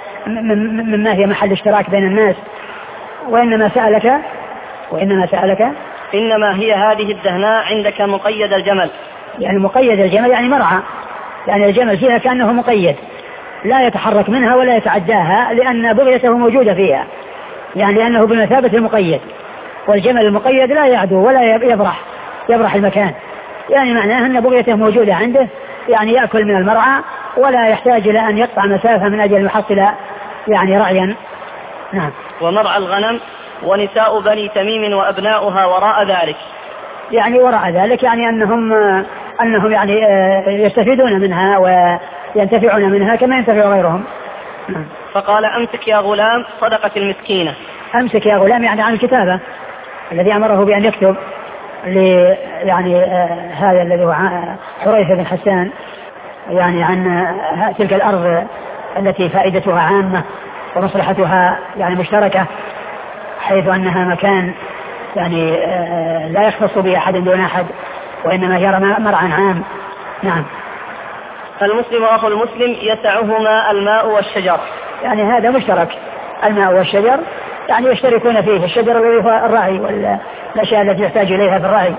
مما هي محل اشتراك بين الناس، وإنما سألك وإنما سألك إنما هي هذه الدهناء عندك مقيد الجمل، يعني مقيد الجمل يعني مرعى، يعني الجمل فيها كأنه مقيد لا يتحرك منها ولا يتعداها لأن بغيته موجودة فيها، يعني لأنه بمثابة المقيد، والجمل المقيد لا يعدو ولا يبرح يبرح المكان، يعني معناه أن بغيته موجودة عنده يعني يأكل من المرعى ولا يحتاج إلى أن يقطع مسافة من أجل يحصل يعني رعيا. نعم. ومرعى الغنم ونساء بني تميم وأبناؤها وراء ذلك، يعني وراء ذلك يعني أنهم أنهم يعني يستفيدون منها وينتفعون منها كما ينتفع غيرهم. نعم. فقال أمسك يا غلام صدقة المسكينة. أمسك يا غلام يعني عن الكتابة الذي أمره بأن يكتب يعني آه هذا الذي هو حريث بن حسان يعني عن آه تلك الأرض التي فائدتها عامة ومصلحتها يعني مشتركة، حيث أنها مكان يعني آه لا يختص به أحد دون أحد وإنما هي مرعى عام. نعم. المسلم أخو المسلم يسعهما الماء والشجر، يعني هذا مشترك الماء والشجر يعني يشتركون فيه، الشجر الذي هو الرعي والأشياء التي يحتاج إليها في الرعي.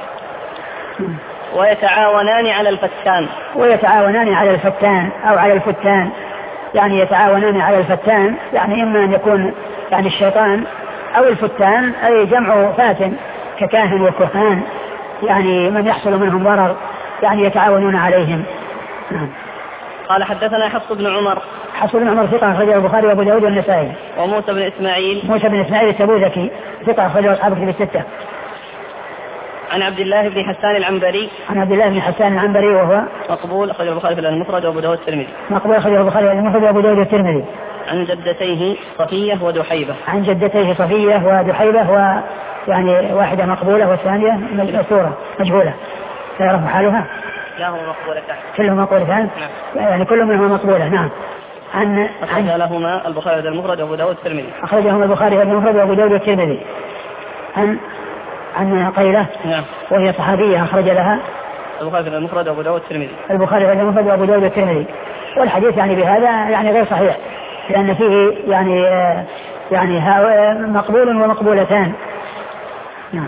ويتعاونان على الفتان ويتعاونان على الفتان أو على الفتان، يعني يتعاونان على الفتان يعني إما أن يكون يعني الشيطان أو الفتان أي جمع فاتن ككاهن وكهان يعني من يحصل منهم ضرر يعني يتعاونون عليهم. قال حدثنا حفص بن عمر. حفص بن عمر ثقة أخرجه البخاري وأبو داود والنسائي. وموسى بن إسماعيل. موسى بن إسماعيل التبوذكي ثقة أخرجه أصحاب الكتب الستة. عن عبد الله بن حسان العنبري. عن عبد الله بن حسان العنبري وهو مقبول أخرجه البخاري في المفرد وأبو داود والترمذي. مقبول أخرجه البخاري في المفرد وأبو داود والترمذي. عن جدتيه صفية ودحيبة. عن جدتيه صفية ودحيبة، ويعني واحدة مقبولة والثانية مجهولة مجهولة لا يعرف حالها. لا هو مقبولتان. كلهم مقبولتان. نعم. يعني كل منهما مقبولة. نعم. عن أخرج لهما البخاري في المفرد وأبو داود والترمذي. أخرجهما البخاري في المفرد وأبو داود والترمذي. عن عن قيلة. نعم. وهي صحابية أخرج لها البخاري في المفرد وأبو داود والترمذي. البخاري في المفرد وأبو داود والترمذي. والحديث يعني بهذا يعني غير صحيح، لأن فيه يعني يعني مقبول ومقبولتان، نعم.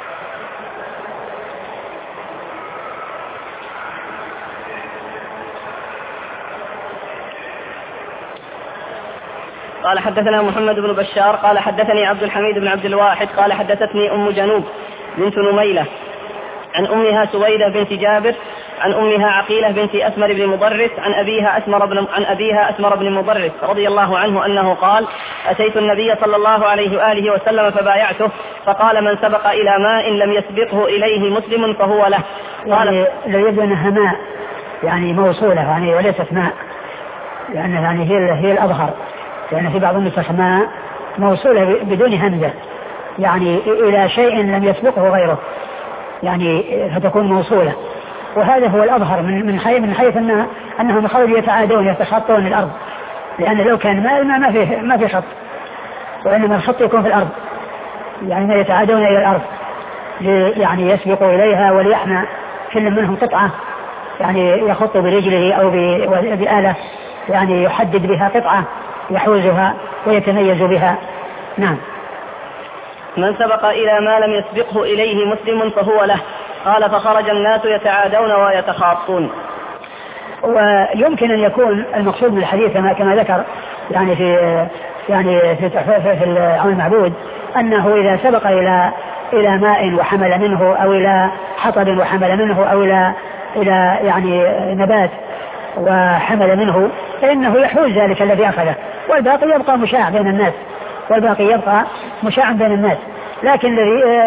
قال حدثنا محمد بن بشار قال حدثني عبد الحميد بن عبد الواحد قال حدثتني أم جنوب بنت نميلة عن أمها سويدة بنت جابر عن أمها عقيلة بنت أسمر بن مضرس عن أبيها أسمر بن عن أبيها أسمر بن مضرس رضي الله عنه أنه قال: أتيت النبي صلى الله عليه وآله وسلم فبايعته فقال: من سبق إلى ماء لم يسبقه إليه مسلم فهو له. قال يعني لو يبدو أنها ماء يعني موصولة يعني وليست ماء، لأن يعني هي هي الأظهر، لأن في بعض النسخ ماء موصولة بدون همزة يعني إلى شيء لم يسبقه غيره، يعني فتكون موصولة، وهذا هو الأظهر من من حيث من حيث أنها أنهم خرجوا يتعادون يتخطون الأرض، لأن لو كان ماء الماء ما فيه ما في خط، وإنما الخط يكون في الأرض، يعني يتعادون إلى الأرض يعني يسبقوا إليها وليحمى كل منهم قطعة يعني يخط برجله أو بآلة يعني يحدد بها قطعة يحوزها ويتميز بها. نعم. من سبق إلى ما لم يسبقه إليه مسلم فهو له. قال: فخرج الناس يتعادون ويتخاطون. ويمكن أن يكون المقصود من الحديث كما كما ذكر يعني في يعني في في العون المعبود أنه إذا سبق إلى إلى ماء وحمل منه أو إلى حطب وحمل منه أو إلى إلى يعني نبات وحمل منه فإنه يحوز ذلك الذي أخذه، والباقي يبقى مشاع بين الناس والباقي يبقى مشاع بين الناس. لكن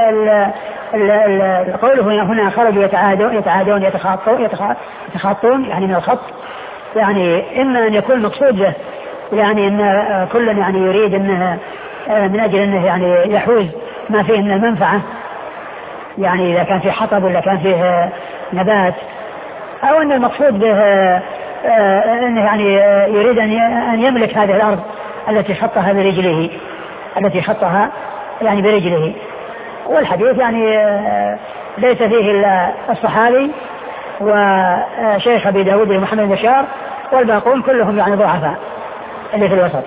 الذي قوله هنا خرجوا يتعادون يتعادون يتخاطون يتخاطون يعني من الخط، يعني إما أن يكون مقصود له يعني أن كل يعني يريد أنه من أجل أنه يعني يحوز ما فيه من المنفعة، يعني إذا كان فيه حطب ولا كان فيه نبات، أو أن المقصود به أنه يعني يريد أن يملك هذه الأرض التي خطها برجله التي خطها يعني برجله. والحديث يعني ليس فيه إلا الصحابي وشيخ أبي داود محمد بن بشار، والباقون كلهم يعني ضعفاء اللي في الوسط.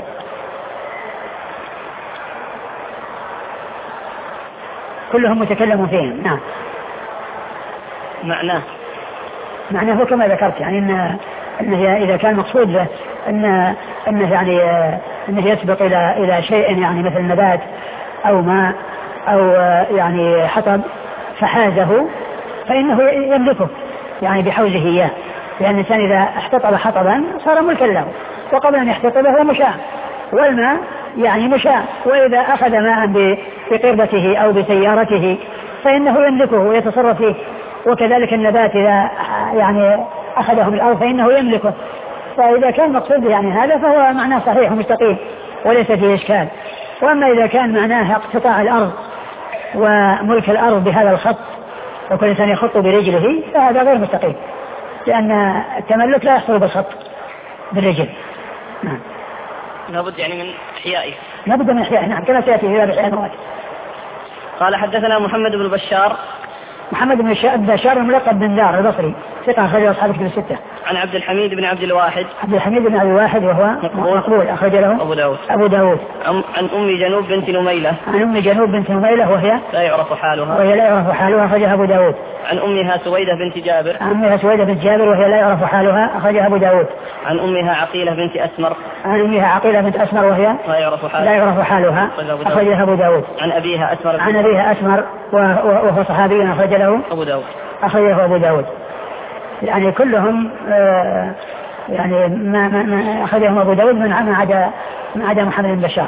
كلهم متكلمون فيهم. نعم. معناه معناه كما ذكرت يعني إن إنه إذا كان مقصود له إن إنه يعني إنه يسبق إلى إلى شيء يعني مثل نبات أو ماء أو يعني حطب فحازه فإنه يملكه يعني بحوزه إياه، لأن الإنسان إذا احتطب حطبا صار ملكا له، وقبل أن يحتطبه هو مشاع، والماء يعني مشاع، وإذا أخذ ماء بقربته أو بسيارته فإنه يملكه ويتصرف فيه، وكذلك النبات إذا يعني أخذه من الأرض فإنه يملكه. فإذا كان مقصود يعني هذا فهو معناه صحيح ومستقيم وليس فيه إشكال. وأما إذا كان معناه اقتطاع الأرض وملك الأرض بهذا الخط وكل إنسان يخط برجله فهذا غير مستقيم، لأن التملك لا يحصل بالخط بالرجل. نعم. لابد يعني من إحيائه. لابد من إحيائه. نعم كما سيأتي في باب إحياء المواد. قال حدثنا محمد بن بشار محمد بن بشار الملقب بن دار البصري ثقة أخرج أصحاب الكتب الستة. عن عبد الحميد بن عبد الواحد عبد الحميد بن عبد الواحد وهو مقبول أخرج له أبو داود أبو داود. عن أم جنوب بنت نميلة عن أم جنوب بنت نميلة وهي لا يعرف حالها وهي لا يعرف حالها أخرجها أبو داود. عن أمها سويدة بنت جابر عن أمها سويدة بنت جابر وهي لا يعرف حالها أخرجها أبو داود. عن أمها عقيلة بنت أسمر عن أمها عقيلة بنت أسمر وهي لا يعرف حالها لا يعرف حالها أخرجها أبو داود. عن أبيها أسمر عن أبيها أسمر وهو صحابي أخرج له أبو داود أخرجه أبو داود. يعني كلهم آه يعني ما ما أخرجهم أبو داود من عدا من عدا محمد بن بشار،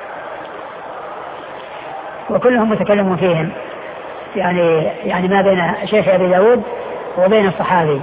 وكلهم متكلمون فيهم يعني يعني ما بين شيخ أبي داود وبين الصحابي.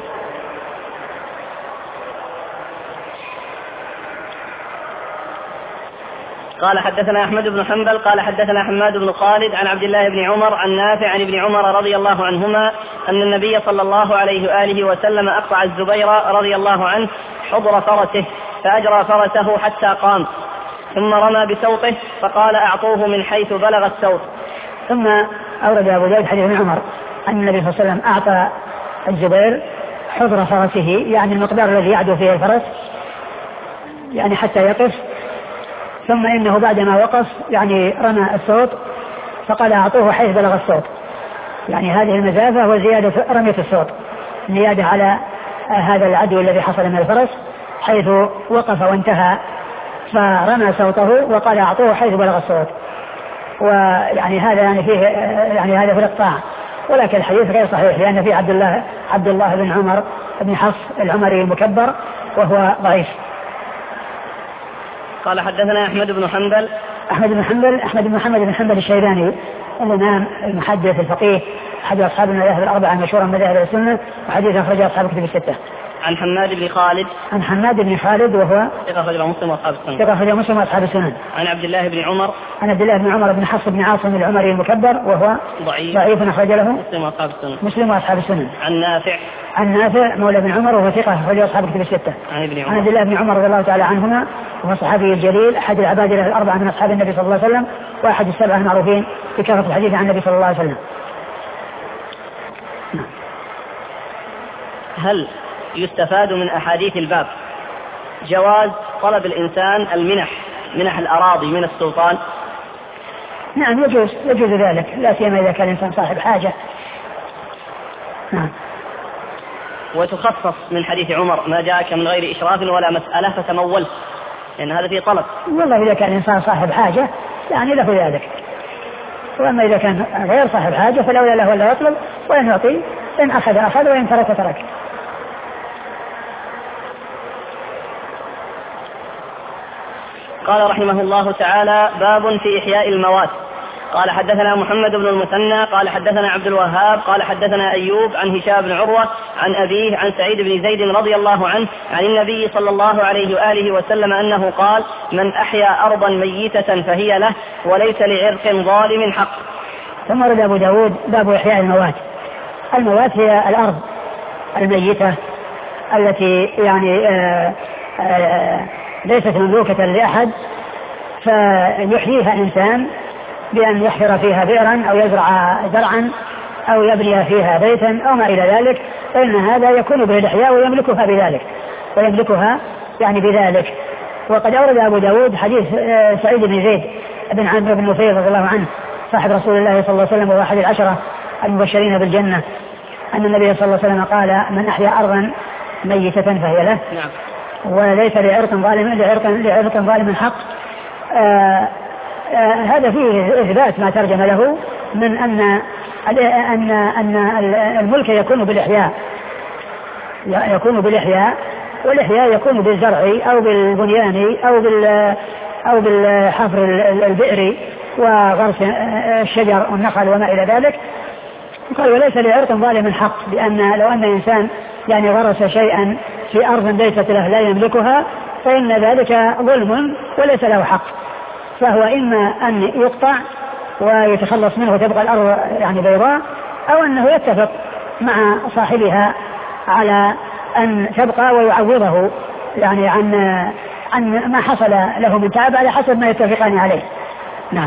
قال حدثنا أحمد بن حنبل قال حدثنا حماد بن خالد عن عبد الله بن عمر عن نافع عن ابن عمر رضي الله عنهما أن النبي صلى الله عليه وآله وسلم أقطع الزبير رضي الله عنه حضر فرسه فأجرى فرسه حتى قام ثم رمى بسوطه فقال أعطوه من حيث بلغ السوط. ثم أورد أبو داود حديث ابن عمر أن النبي صلى الله عليه وسلم أعطى الزبير حضر فرسه يعني المقدار الذي يعدو فيه الفرس يعني حتى يقف، ثم إنه بعدما وقف يعني رمى السوط فقال أعطوه حيث بلغ الصوت، يعني هذه المسافة وزيادة رمية الصوت، زيادة على هذا العدو الذي حصل من الفرس حيث وقف وانتهى فرمى صوته وقال أعطوه حيث بلغ الصوت. ويعني هذا يعني فيه يعني هذا في الإقطاع، ولكن الحديث غير صحيح لأن فيه عبد الله عبد الله بن عمر بن حفص العمري المكبر وهو ضعيف. قال حدثنا أحمد بن حنبل أحمد بن حنبل أحمد بن محمد بن حنبل الشيباني الإمام المحدث الفقيه أحد أصحاب المذاهب الأربعة المشهورة من مذاهب السنة وحديث أخرجه أصحاب الكتب الستة. عن حماد بن خالد عن حماد بن خالد وهو ثقة أخرجه مسلم وأصحاب السنن ثقة أخرجه مسلم وأصحاب السنن. عن عبد الله بن عمر عن عبد الله بن عمر بن حفص بن عاصم العمري المكبر وهو ضعيف ضعيف أخرج له مسلم وأصحاب السنن مسلم وأصحاب السنن. عن نافع عن نافع مولى بن عمر وهو ثقة أخرجه أصحاب الكتب الستة. عن ابن عن عمر عبد الله بن عمر رضي الله تعالى عنهما وهو صحابي الجليل أحد العباد الأربعة من أصحاب النبي صلى الله عليه وسلم وأحد السبعة المعروفين بكثرة الحديث عن النبي صلى الله عليه وسلم. هل يستفاد من أحاديث الباب جواز طلب الإنسان المنح منح الأراضي من السلطان؟ نعم يجوز يجوز ذلك، لا سيما إذا كان الإنسان صاحب حاجة. نعم. وتخصص من حديث عمر ما جاءك من غير إشراف ولا مسألة فتمولت، لأن يعني هذا فيه طلب. والله إذا كان الإنسان صاحب حاجة يعني له ذلك، وأما إذا كان غير صاحب حاجة فلولا له ولا يطلب وإن يعطي، إن أخذ أخذ وإن ترك ترك. قال رحمه الله تعالى: باب في إحياء الموات. قال حدثنا محمد بن المثنى قال حدثنا عبد الوهاب قال حدثنا أيوب عن هشام بن عروة عن أبيه عن سعيد بن زيد رضي الله عنه عن النبي صلى الله عليه وآله وسلم أنه قال: من أحيا أرضا ميتة فهي له وليس لعرق ظالم حق. ثم ورد أبو داود باب إحياء الموات. الموات هي الأرض الميتة التي يعني آآ آآ ليست مملوكة لأحد، فيحييها إنسان بأن يحفر فيها بئرا أو يزرع زرعا أو يبني فيها بيتا أو ما إلى ذلك، فإن هذا يكون به الإحياء ويملكها بذلك ويملكها يعني بذلك. وقد أورد أبو داود حديث سعيد بن زيد بن عمرو بن نفيل رضي الله عنه صاحب رسول الله صلى الله عليه وسلم وأحد العشرة المبشرين بالجنة أن النبي صلى الله عليه وسلم قال: من أحيا أرضا ميتة فهي له نعم. وليس لعرق ظالم لعرق لعرق ظالم حق. آآ آآ هذا فيه إثبات ما ترجم له من أن أن أن الملك يكون بالإحياء يكون بالإحياء والإحياء يكون بالزرع أو بالبنيان أو بال أو بالحفر البئر وغرس الشجر والنخل وما إلى ذلك. قال: وليس لعرق ظالم حق، بأن لو أن إنسان يعني غرس شيئا في أرض ليست له لا يملكها فإن ذلك ظلم وليس له حق، فهو إما أن يقطع ويتخلص منه وتبقى الأرض يعني بيضاء، أو أنه يتفق مع صاحبها على أن تبقى ويعوضه يعني عن عن ما حصل له من تعب على حسب ما يتفقان عليه. نعم.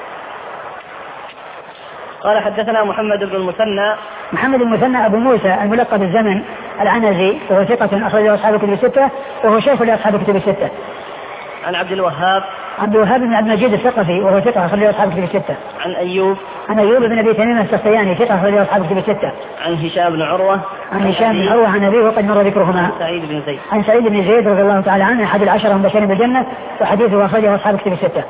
قال حدثنا محمد بن المثنى محمد بن المثنى أبو موسى الملقب بالزمن العنزي وهو ثقة أخرجه أصحاب الكتب الستة وهو شيخ لأصحاب الكتب الستة. عن عبد الوهاب عبد الوهاب بن عبد المجيد الثقفي وهو ثقة أخرجه أصحاب الكتب الستة. عن أيوب عن أيوب بن أبي تميم السختياني ثقة أخرجه أصحاب الكتب الستة. عن هشام بن عروة عن هشام بن عروة عن أبيه وقد مر ذكرهما. سعيد بن زيد عن سعيد بن زيد رضي الله تعالى عنه أحد العشرة المبشرين بالجنة وحديثه أخرجه أصحاب الكتب الستة.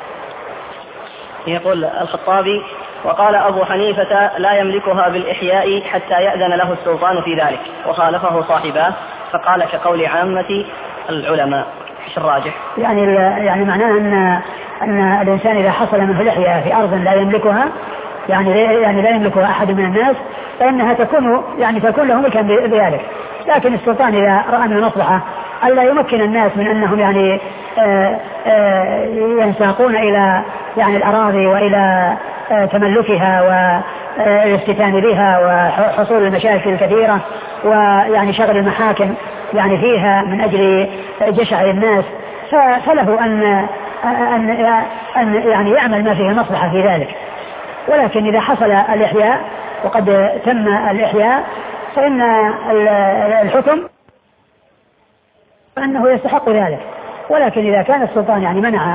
يقول الخطابي: وقال أبو حنيفة: لا يملكها بالإحياء حتى يأذن له السلطان في ذلك، وخالفه صاحباه فقال كقول عامة العلماء. ايش الراجح؟ يعني يعني معناه ان ان الانسان اذا حصل منه الإحياء في ارض لا يملكها يعني يعني لا يملكها احد من الناس فانها تكون يعني تكون له ملكا بذلك، لكن السلطان اذا راى من المصلحه الا يمكن الناس من انهم يعني آآ آآ ينساقون الى يعني الاراضي والى تملكها والاستتان بها وحصول المشاكل الكثيره ويعني شغل المحاكم يعني فيها من أجل جشع الناس، فله أن أن أن يعني يعمل ما فيه مصلحة في ذلك. ولكن إذا حصل الإحياء وقد تم الإحياء فإن الحكم أنه يستحق ذلك. ولكن إذا كان السلطان يعني منع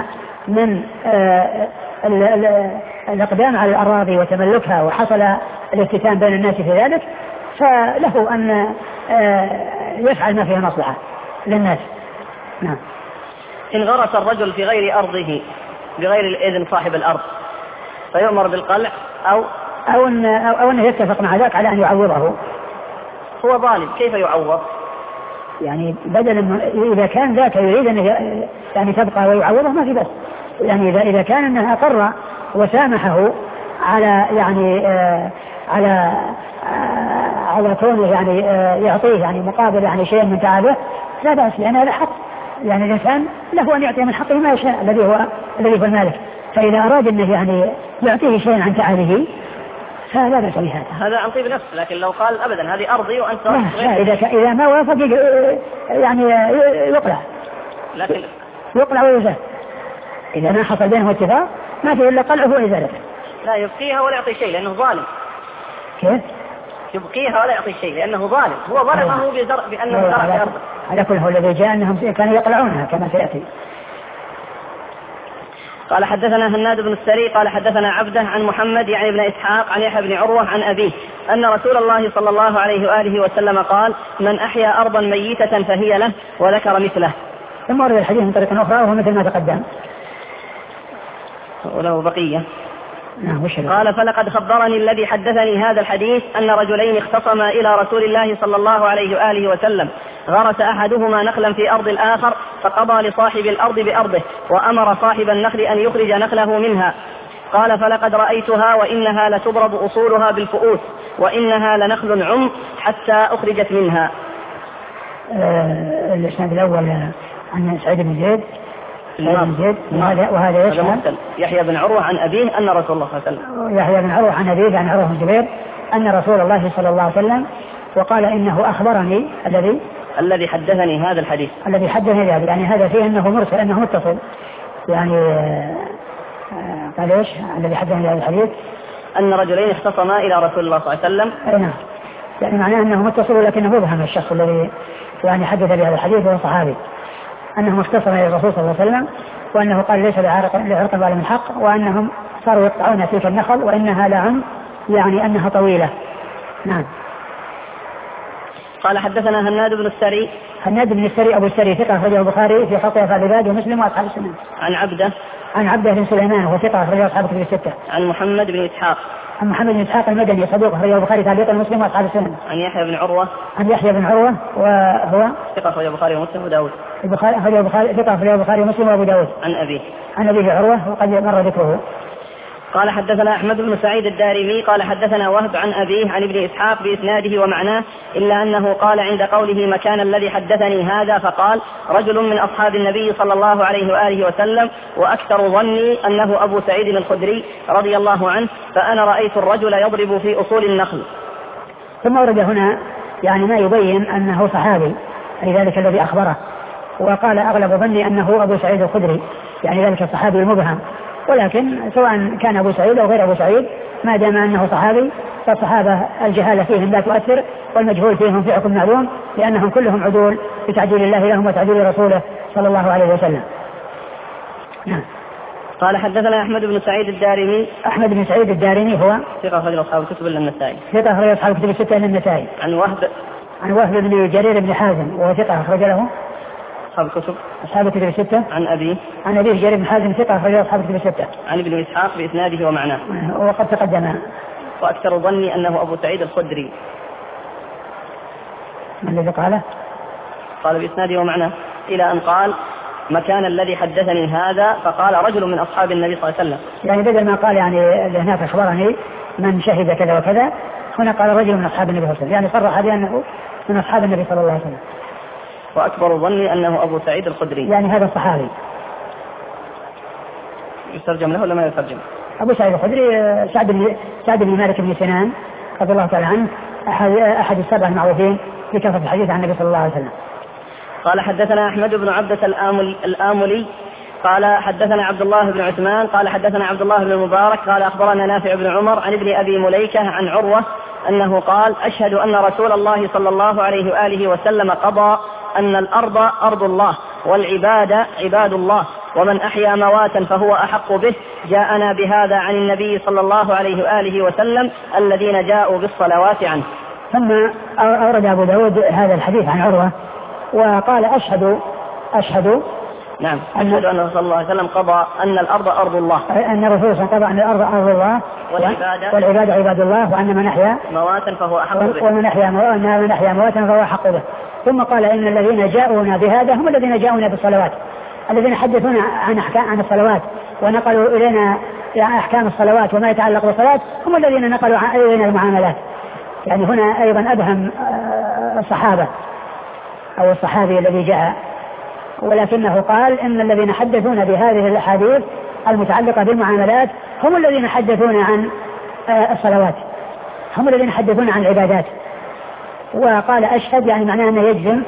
من آه الإقدام على الأراضي وتملكها وحصل الافتتان بين الناس في ذلك فله أن يفعل ما فيه مصلحة للناس. نعم. إن غرس الرجل في غير أرضه بغير الإذن صاحب الأرض فيؤمر بالقلع أو أو أن أو أنه يتفق مع ذاك على أن يعوضه. هو ظالم كيف يعوض؟ يعني بدل إذا كان ذاك يريد أن يعني تبقى ويعوضه ما في بس. يعني إذا إذا كان أنه أقر وسامحه على يعني آه على آه على كونه يعني آه يعطيه يعني مقابل يعني شيء من تعبه لا بأس لأن هذا حق. يعني الإنسان له أن يعطي من حقه ما يشاء الذي هو الذي هو المالك. فإذا أراد أنه يعني يعطيه شيئا عن تعبه فلا بأس بهذا. هذا عن طيب نفس. لكن لو قال أبدا هذه أرضي وأنت لا, لا إذا إذا ما وافق يعني يقلع. لكن يقلع ويزال. إذا ما حصل بينهم اتفاق ما في إلا قلعه وإزالته. لا يبقيها ولا يعطي شيء لأنه ظالم. كيف؟ يبقيها ولا يعطي شيء لأنه ظالم. هو ظلمه بأنه زرع في أرضه. على كل هو الذي جاء أنهم كانوا يقلعونها كما سيأتي. قال حدثنا هناد بن السري قال حدثنا عبده عن محمد يعني بن إسحاق عن يحيى بن عروة عن أبيه أن رسول الله صلى الله عليه وآله وسلم قال من أحيا أرضا ميتة فهي له وذكر مثله. ثم ورد الحديث من طريق أخرى وهو مثل ما تقدم وله بقية. نعم. قال فلقد خبرني الذي حدثني هذا الحديث أن رجلين اختصما إلى رسول الله صلى الله عليه وآله وسلم غرس أحدهما نخلا في أرض الآخر فقضى لصاحب الأرض بأرضه وأمر صاحب النخل أن يخرج نخله منها. قال فلقد رأيتها وإنها لتضرب أصولها بالفؤوس وإنها لنخل عم حتى أخرجت منها. آه الإسناد الأول عن سعيد بن زيد بن زيد وهذا وهذا يشمل يحيى بن عروة عن أبيه أن رسول الله صلى الله عليه وسلم يحيى بن عروة عن أبيه عن عروة بن الزبير أن رسول الله صلى الله عليه وسلم وقال إنه أخبرني الذي الذي حدثني هذا الحديث الذي حدثني هذا يعني هذا فيه أنه مرسل أنه متصل يعني آه قال إيش الذي حدثني هذا الحديث أن رجلين اختصما إلى رسول الله صلى الله عليه وسلم. نعم. يعني معناه أنه متصل لكنه مبهم الشخص الذي يعني حدث بهذا الحديث هو صحابي أنهم اختصموا إلى الرسول صلى الله عليه وسلم وأنه قال ليس لعرق ولا من حق وأنهم صاروا يقطعون تلك النخل وإنها لعم يعني أنها طويلة. نعم. قال حدثنا هناد بن السري هناد بن السري أبو السري ثقة أخرجه البخاري في خلق أفعال العباد ومسلم وأصحاب السنن. عن عبده عن عبده بن سليمان وهو ثقة أخرجه أصحاب الكتب الستة. عن محمد بن إسحاق عن محمد بن إسحاق المدني صدوق أخرجه البخاري تعليقا ومسلم وأصحاب السنن. عن يحيى بن عروة عن يحيى بن عروة وهو ثقة أخرجه البخاري ومسلم وداود البخاري أخرجه البخاري ثقة أخرجه البخاري ومسلم وأبو داود. عن أبيه عن أبيه عروة وقد مر ذكره. قال حدثنا أحمد بن سعيد الدارمي قال حدثنا وهب عن أبيه عن ابن إسحاق بإسناده ومعناه إلا أنه قال عند قوله مكان الذي حدثني هذا فقال رجل من أصحاب النبي صلى الله عليه وآله وسلم وأكثر ظني أنه أبو سعيد الخدري رضي الله عنه فأنا رأيت الرجل يضرب في أصول النخل. ثم ورد هنا يعني ما يبين أنه صحابي أي ذلك الذي أخبره وقال أغلب ظني أنه أبو سعيد الخدري يعني ذلك الصحابي المبهم ولكن سواء كان أبو سعيد أو غير أبو سعيد ما دام أنه صحابي فالصحابة الجهالة فيهم لا تؤثر والمجهول فيهم في حكم معلوم لأنهم كلهم عدول بتعديل الله لهم وتعديل رسوله صلى الله عليه وسلم. نعم. قال حدثنا أحمد بن سعيد الدارمي أحمد بن سعيد الدارمي هو ثقة أخرج أصحاب الكتب إلا النسائي ثقة أخرج أصحاب الكتب الستة إلا النسائي. عن وهب عن وهب بن جرير بن حازم وهو ثقة أخرج له أصحاب الكتب أصحاب الكتب الستة. عن أبيه عن أبيه جرير بن حازم ثقة أخرج أصحاب الكتب الستة. عن ابن إسحاق بإسناده ومعناه وقد تقدم. وأكثر ظني أنه أبو سعيد الخدري. ما الذي قاله؟ قال بإسناده ومعناه إلى أن قال مكان الذي حدثني هذا فقال رجل من أصحاب النبي صلى الله عليه وسلم يعني بدل ما قال يعني هناك أخبرني من شهد كذا وكذا هنا قال رجل من أصحاب النبي صلى الله عليه وسلم يعني صرح بأنه من أصحاب النبي صلى الله عليه وسلم. وأكبر ظني أنه أبو سعيد الخدري يعني هذا الصحابي. يترجم له ولا ما يترجم؟ أبو سعيد الخدري سعد بن سعد بن مالك بن سنان رضي الله تعالى عنه أحد أحد السبع المعروفين بكثرة الحديث عن النبي صلى الله عليه وسلم. قال حدثنا أحمد بن عبدة الآمل الآملي قال حدثنا عبد الله بن عثمان قال حدثنا عبد الله بن المبارك قال أخبرنا نافع بن عمر عن ابن أبي مليكة عن عروة أنه قال أشهد أن رسول الله صلى الله عليه وآله وسلم قضى أن الأرض أرض الله والعباد عباد الله ومن أحيا مواتا فهو أحق به جاءنا بهذا عن النبي صلى الله عليه وآله وسلم الذين جاءوا بالصلوات عنه. ثم أورد أبو داود هذا الحديث عن عروة وقال أشهد أشهد نعم أشهد أن صلى الله عليه وسلم قضى أن الأرض أرض الله، أن الرسول صلى الله عليه وسلم قضى أن الأرض أرض الله والعبادة, والعبادة عباد الله، وأن من أحيا مواتا فهو أحق به ومن أحيا من أحيا مواتا فهو أحق به. ثم قال إن الذين جاءونا بهذا هم الذين جاءونا بالصلوات، الذين حدثونا عن أحكام عن الصلوات ونقلوا إلينا أحكام الصلوات وما يتعلق بالصلاة هم الذين نقلوا إلينا المعاملات. يعني هنا أيضا أبهم الصحابة أو الصحابي الذي جاء، ولكنه قال إن الذين حدثونا بهذه الأحاديث المتعلقة بالمعاملات هم الذين حدثونا عن الصلوات، هم الذين حدثونا عن العبادات. وقال أشهد يعني معناه أنه يجزم،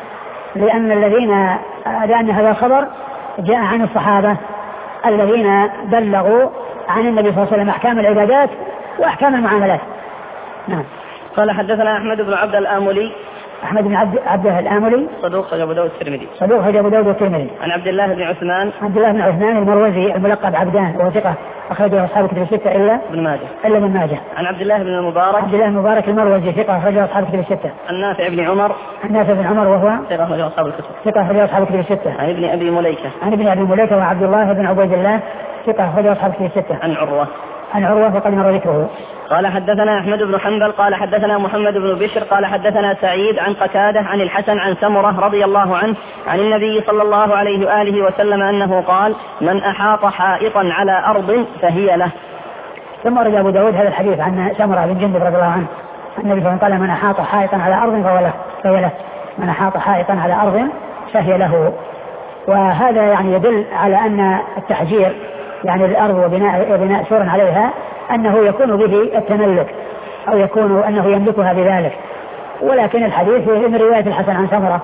لأن الذين لأن هذا الخبر جاء عن الصحابة الذين بلغوا عن النبي صلى الله عليه وسلم أحكام العبادات وأحكام المعاملات. نعم. قال حدثنا أحمد بن عبد الآملي أحمد بن عبد عبده الآملي صدوق أبو داود الترمذي صدوق أبو داود الترمذي عن عبد الله بن عثمان عبد الله بن عثمان المروزي الملقب عبدان وهو ثقة أخرجه أصحاب الكتب الستة إلا ابن ماجه إلا ابن ماجه. عن عبد الله بن المبارك عبد الله بن المبارك المروزي ثقة أخرجه أصحاب الكتب الستة. عن نافع بن عمر عن نافع بن عمر وهو ثقة أخرجه أصحاب الكتب ثقة أخرجه أصحاب الكتب الستة. عن ابن أبي مليكة عن ابن أبي مليكة وعبد الله بن عبيد الله ثقة أخرجه أصحاب الكتب الستة. عن عروة عن عروة وقد مر ذكره. قال حدثنا أحمد بن حنبل قال حدثنا محمد بن بشر قال حدثنا سعيد عن قتادة عن الحسن عن سمرة رضي الله عنه عن النبي صلى الله عليه وآله وسلم أنه قال من أحاط حائطا على أرض فهي له. ثم رجع أبو داود هذا الحديث عن سمرة بن جندب رضي الله عنه النبي صلى الله عليه وسلم قال من أحاط حائطا على أرض فهو له فهي له من أحاط حائطا على أرض فهي له. وهذا يعني يدل على أن التحجير يعني الأرض وبناء, وبناء سور عليها أنه يكون به التملك أو يكون أنه يملكها بذلك. ولكن الحديث من رواية الحسن عن سمرة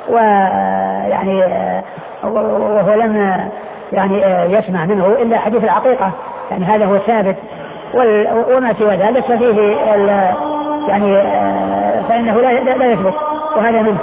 ويعني وهو لم يعني يسمع منه إلا حديث العقيقة، يعني هذا هو ثابت، وما سوى ذلك ففيه يعني فإنه لا لا يثبت وهذا منه.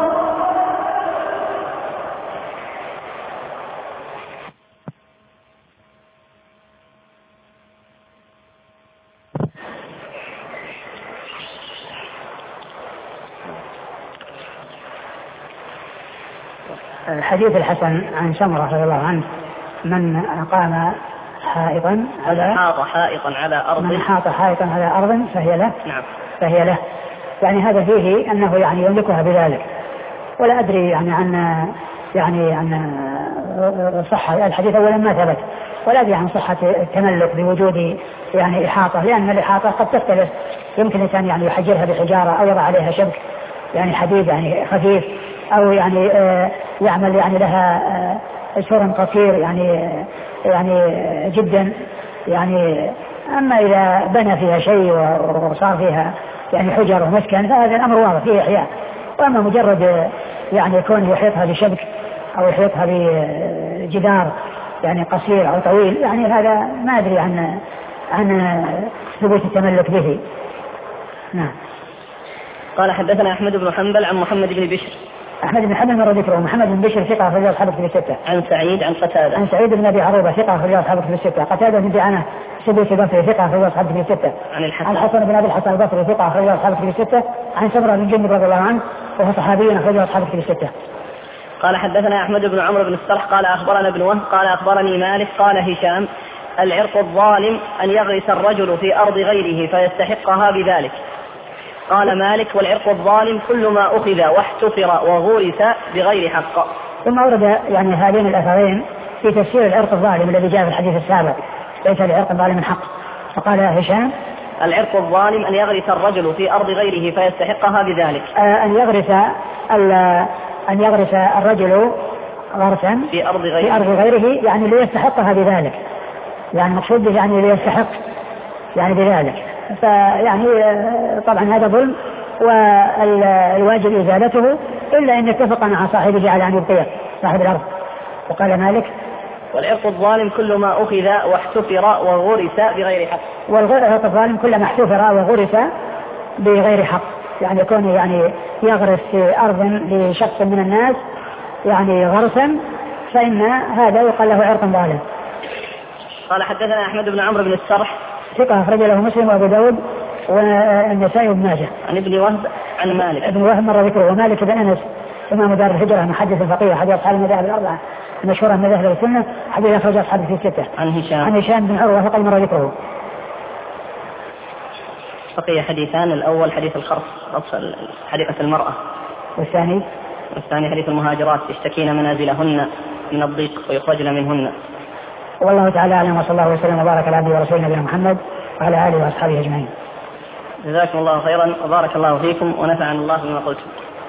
حديث الحسن عن سمرة رضي الله عنه من قام حائطا على حاط حائطا على أرض من حاط حائطا على أرض فهي له. نعم. فهي له يعني هذا فيه أنه يعني يملكها بذلك. ولا أدري يعني عن يعني عن صحة الحديث أولا ما ثبت، ولا أدري عن صحة التملك بوجود يعني إحاطة، لأن الإحاطة قد تختلف، يمكن الإنسان يعني يحجرها بحجارة أو يضع عليها شبك يعني حديد يعني خفيف، أو يعني يعمل يعني لها سور قصير يعني يعني جدا يعني. أما إذا بنى فيها شيء وصار فيها يعني حجر ومسكن فهذا الأمر واضح فيه إحياء. وأما مجرد يعني يكون يحيطها بشبك أو يحيطها بجدار يعني قصير أو طويل يعني هذا ما أدري عن عن ثبوت التملك به. نعم. قال حدثنا أحمد بن حنبل عن محمد بن بشر. أحمد بن حنبل مر ذكره. محمد بن بشر ثقة أخرج أصحاب الكتب الستة. عن سعيد عن قتادة. عن سعيد بن أبي عروبة ثقة أخرج أصحاب الكتب الستة. قتادة بن دعانة سدوسي البصري ثقة أخرج أصحاب الكتب الستة. عن الحسن. عن الحسن بن أبي الحسن البصري ثقة أخرج أصحاب الكتب الستة. عن سمرة بن جندب رضي الله عنه وهو صحابي أخرج أصحاب الكتب الستة. قال حدثنا أحمد بن عمرو بن الصرح قال أخبرنا ابن وهب قال أخبرني مالك قال هشام العرق الظالم أن يغرس الرجل في أرض غيره فيستحقها بذلك. قال مالك والعرق الظالم كل ما أخذ واحتفر وغورس بغير حق. ثم أورد يعني هذين الأثرين في تفسير العرق الظالم الذي جاء في الحديث السابق ليس العرق الظالم من حق. فقال هشام العرق الظالم أن يغرس الرجل في أرض غيره فيستحقها بذلك. آه أن يغرس أن يغرس الرجل غرسا في أرض غيره, في أرض غيره يعني ليستحقها بذلك، يعني مقصود به يعني ليستحق يعني بذلك. فيعني طبعا هذا ظلم والواجب إزالته إلا أن يتفق مع صاحبه على أن يبقيه صاحب الأرض. وقال مالك والعرق الظالم كل ما أخذ واحتفر وغرس بغير حق. والعرق الظالم كل ما احتفر وغرس بغير حق يعني يكون يعني يغرس في أرض لشخص من الناس يعني غرسا فإن هذا يقال له عرق ضالع. قال حدثنا أحمد بن عمرو بن السرح ثقة أخرج له مسلم وأبو داود والنسائي وابن ماجه. عن ابن وهب عن مالك. ابن وهب مر ذكره. ومالك بن أنس إمام دار الهجرة محدث الفقيه أحد أصحاب المذاهب الأربعة المشهورة من مذاهب السنة حديث أخرج أصحابه في الستة. عن هشام عن هشام بن عروة فقد مر ذكره. بقي حديثان. الأول حديث الخرص حديقة المرأة. والثاني والثاني حديث المهاجرات يشتكين منازلهن من الضيق ويخرجن منهن. والله تعالى أعلم وصلى الله وسلم وبارك على عبده ورسوله نبينا محمد وعلى آله وأصحابه أجمعين. جزاكم الله خيرا وبارك الله فيكم ونفعنا الله بما قلتم.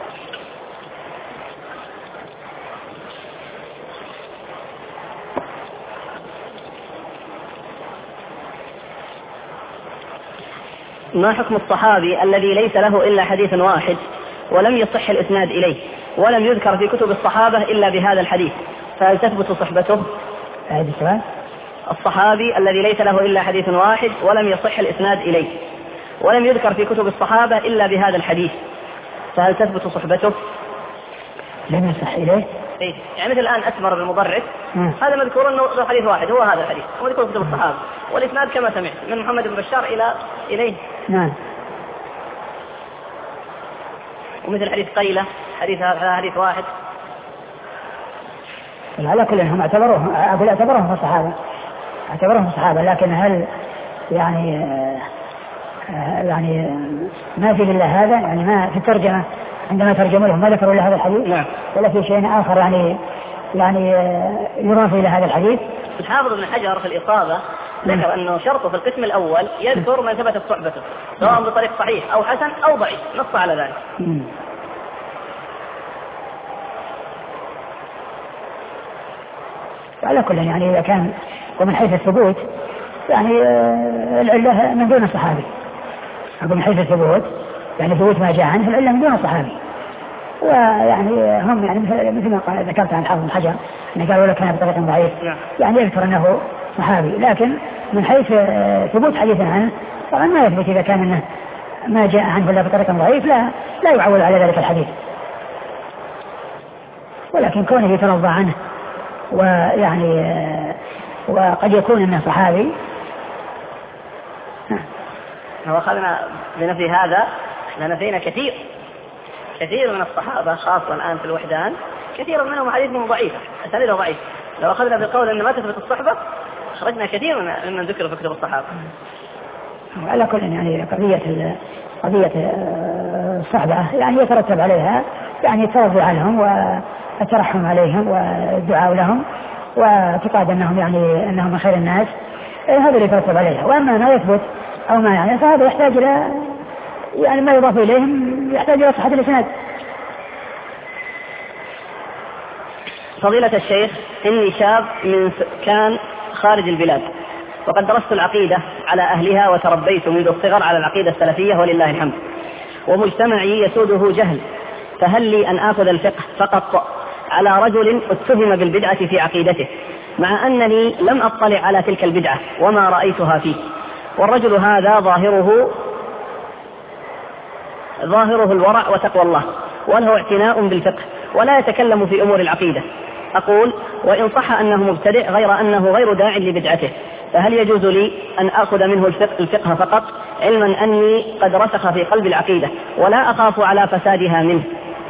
ما حكم الصحابي الذي ليس له إلا حديث واحد ولم يصح الإسناد إليه ولم يذكر في كتب الصحابة إلا بهذا الحديث، فهل تثبت صحبته؟ هذا السؤال. الصحابي الذي ليس له إلا حديث واحد ولم يصح الإسناد إليه ولم يذكر في كتب الصحابة إلا بهذا الحديث، فهل تثبت صحبته؟ لم يصح إليه؟ إيه؟ يعني مثل الآن أسمر بالمضرس هذا مذكور أنه له حديث واحد هو هذا الحديث ومذكور في كتب الصحابة والإسناد كما سمعت من محمد بن بشار إلى إليه. نعم. ومثل حديث قيلة حديث هذا حديث واحد. على كل هم اعتبروه أقول اعتبروهم الصحابة اعتبروهم الصحابة لكن هل يعني يعني ما في إلا هذا يعني ما في الترجمة عندما ترجموا لهم ما ذكروا إلا هذا الحديث؟ نعم. ولا في شيء آخر يعني يعني يضاف إلى هذا الحديث؟ الحافظ ابن حجر في الإصابة ذكر أنه شرطه في القسم الأول يذكر من ثبتت صحبته سواء بطريق صحيح أو حسن أو ضعيف نص على ذلك. مم. على كل يعني إذا كان ومن حيث الثبوت يعني العلة من دون الصحابي من حيث الثبوت يعني ثبوت ما جاء عنه العلة من دون الصحابي ويعني هم يعني مثل ما قال ذكرت عن حافظ بن حجر أنه قالوا لك كان بطريق ضعيف يعني يذكر أنه صحابي لكن من حيث ثبوت حديث عنه طبعا ما يثبت إذا كان أنه ما جاء عنه إلا بطريق ضعيف لا لا يعول على ذلك الحديث ولكن كونه يترضى عنه ويعني وقد يكون انه صحابي. لو اخذنا بنفي هذا لنفينا كثير كثير من الصحابه خاصه الان في الوحدان كثير منهم حديثهم ضعيفه اسانيده ضعيفه. لو اخذنا بالقول ان ما تثبت الصحبه خرجنا كثير من من ذكروا في كتب الصحابه. على كل يعني قضيه قضيه الصحبه يعني يترتب عليها يعني التوضع لهم والترحم عليهم والدعاء لهم واعتقاد انهم يعني انهم من خير الناس هذا اللي يترتب عليها. واما ما يثبت او ما يعني فهذا يحتاج الى يعني ما يضاف اليهم يحتاج الى صحة الاسناد. فضيلة الشيخ اني شاب من سكان خارج البلاد وقد درست العقيدة على اهلها وتربيت منذ الصغر على العقيدة السلفية ولله الحمد ومجتمعي يسوده جهل فهل لي ان اخذ الفقه فقط على رجل اتهم بالبدعة في عقيدته مع أنني لم أطلع على تلك البدعة وما رأيتها فيه والرجل هذا ظاهره ظاهره الورع وتقوى الله وله اعتناء بالفقه ولا يتكلم في أمور العقيدة. أقول وإن صح أنه مبتدع غير أنه غير داع لبدعته فهل يجوز لي أن أخذ منه الفقه, الفقه فقط علما أني قد رسخ في قلب العقيدة ولا أخاف على فسادها منه؟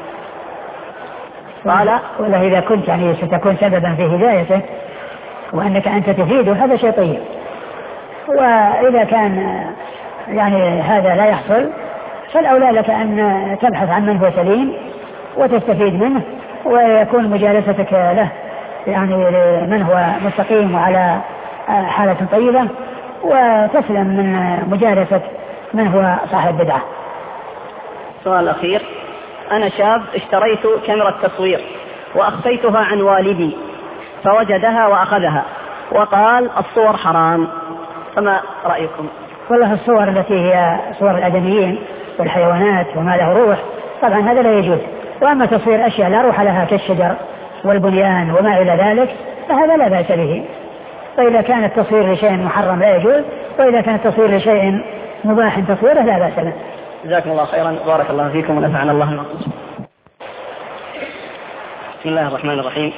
قال ولا إذا كنت يعني ستكون سببا في هدايته وأنك أنت تفيده هذا شيء طيب. وإذا كان يعني هذا لا يحصل فالأولى لك أن تبحث عن من هو سليم وتستفيد منه ويكون مجالستك له يعني من هو مستقيم وعلى حالة طيبة وتسلم من مجالسة من هو صاحب بدعة. سؤال أخير. أنا شاب اشتريت كاميرا تصوير وأخفيتها عن والدي فوجدها وأخذها وقال الصور حرام فما رأيكم؟ والله الصور التي هي صور الآدميين والحيوانات وما له روح طبعا هذا لا يجوز. وأما تصوير أشياء لا روح لها كالشجر والبنيان وما إلى ذلك فهذا لا بأس به. فإذا كان التصوير لشيء محرم لا يجوز وإذا كان التصوير لشيء مباح تصويره لا بأس به. جزاكم الله خيرا بارك الله فيكم ونفعنا الله بما قلتم. بسم الله الرحمن الرحيم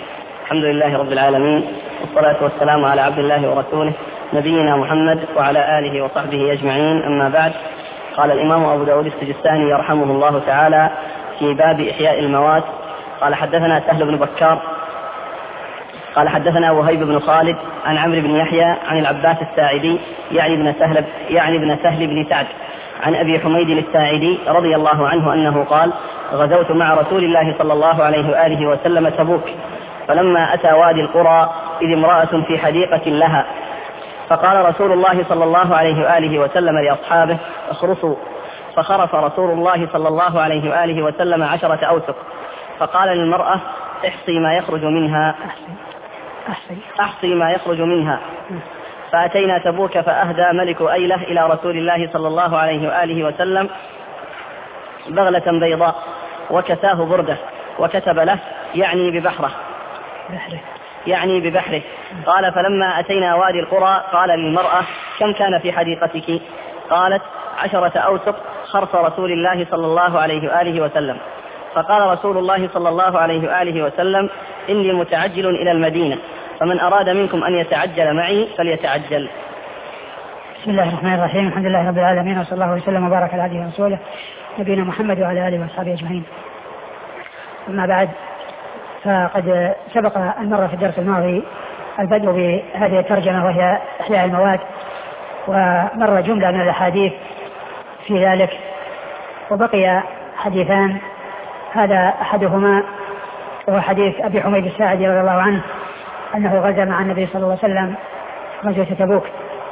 الحمد لله رب العالمين، والصلاة والسلام على عبد الله ورسوله نبينا محمد وعلى آله وصحبه أجمعين. أما بعد، قال الإمام أبو داود السجستاني يرحمه الله تعالى في باب إحياء الموات: قال حدثنا سهل بن بكار قال حدثنا وهيب بن خالد عن عمرو بن يحيى عن العباس الساعدي يعني ابن سهل يعني ابن سهل بن سعد عن أبي حميد الساعدي رضي الله عنه أنه قال: غزوت مع رسول الله صلى الله عليه وآله وسلم تبوك، فلما أتى وادي القرى إذ امرأة في حديقة لها، فقال رسول الله صلى الله عليه وآله وسلم لأصحابه: اخرصوا، فخرف رسول الله صلى الله عليه وآله وسلم عشرة أوسق، فقال للمرأة: احصي ما يخرج منها احصي ما يخرج منها فأتينا تبوك، فأهدى ملك أيلة إلى رسول الله صلى الله عليه وآله وسلم بغلة بيضاء وكساه بردة، وكتب له يعني ببحره يعني ببحره قال: فلما أتينا وادي القرى قال للمرأة: كم كان في حديقتك؟ قالت: عشرة أوسق خرص رسول الله صلى الله عليه وآله وسلم. فقال رسول الله صلى الله عليه وآله وسلم: إني متعجل إلى المدينة، فمن أراد منكم أن يتعجل معي فليتعجل. بسم الله الرحمن الرحيم. الحمد لله رب العالمين، وصلى الله وسلم وبارك على عبده ورسوله نبينا محمد وعلى آله وأصحابه أجمعين. أما بعد، فقد سبق أن مر في الدرس الماضي البدء بهذه الترجمة وهي إحياء الموات، ومر جملة من الأحاديث في ذلك، وبقي حديثان. هذا أحدهما وهو حديث أبي حميد الساعدي رضي الله عنه أنه غزا مع النبي صلى الله عليه وسلم غزوة تبوك،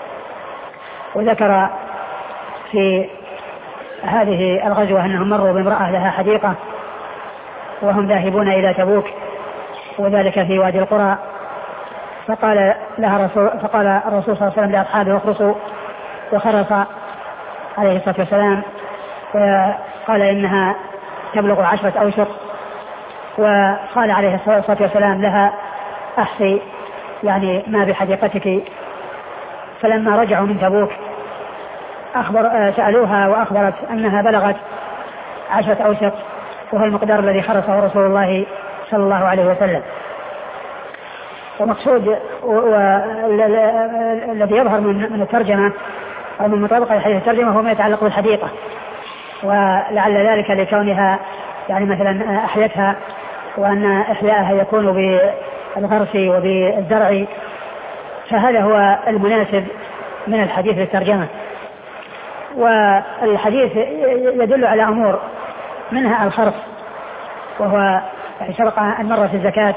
وذكر في هذه الغزوة أنهم مروا بامرأة لها حديقة وهم ذاهبون إلى تبوك، وذلك في وادي القرى. فقال لها رسول فقال الرسول صلى الله عليه وسلم لأصحابه: اخرصوا، وخرص عليه الصلاة والسلام، وقال إنها تبلغ عشرة أوسق، وقال عليه الصلاة والسلام لها: أحصي يعني ما بحديقتك. فلما رجعوا من تبوك أخبر سألوها وأخبرت أنها بلغت عشرة أوسق، وهو المقدار الذي خرصه رسول الله صلى الله عليه وسلم. ومقصود الذي يظهر من الترجمة أو من مطابقة لحديث الترجمة هو ما يتعلق بالحديقة، ولعل ذلك لكونها يعني مثلا أحيتها، وأن إحياءها يكون بالغرس وبالزرع، فهذا هو المناسب من الحديث للترجمة. والحديث يدل على أمور، منها الخرص، وهو سبق أن مر في الزكاة،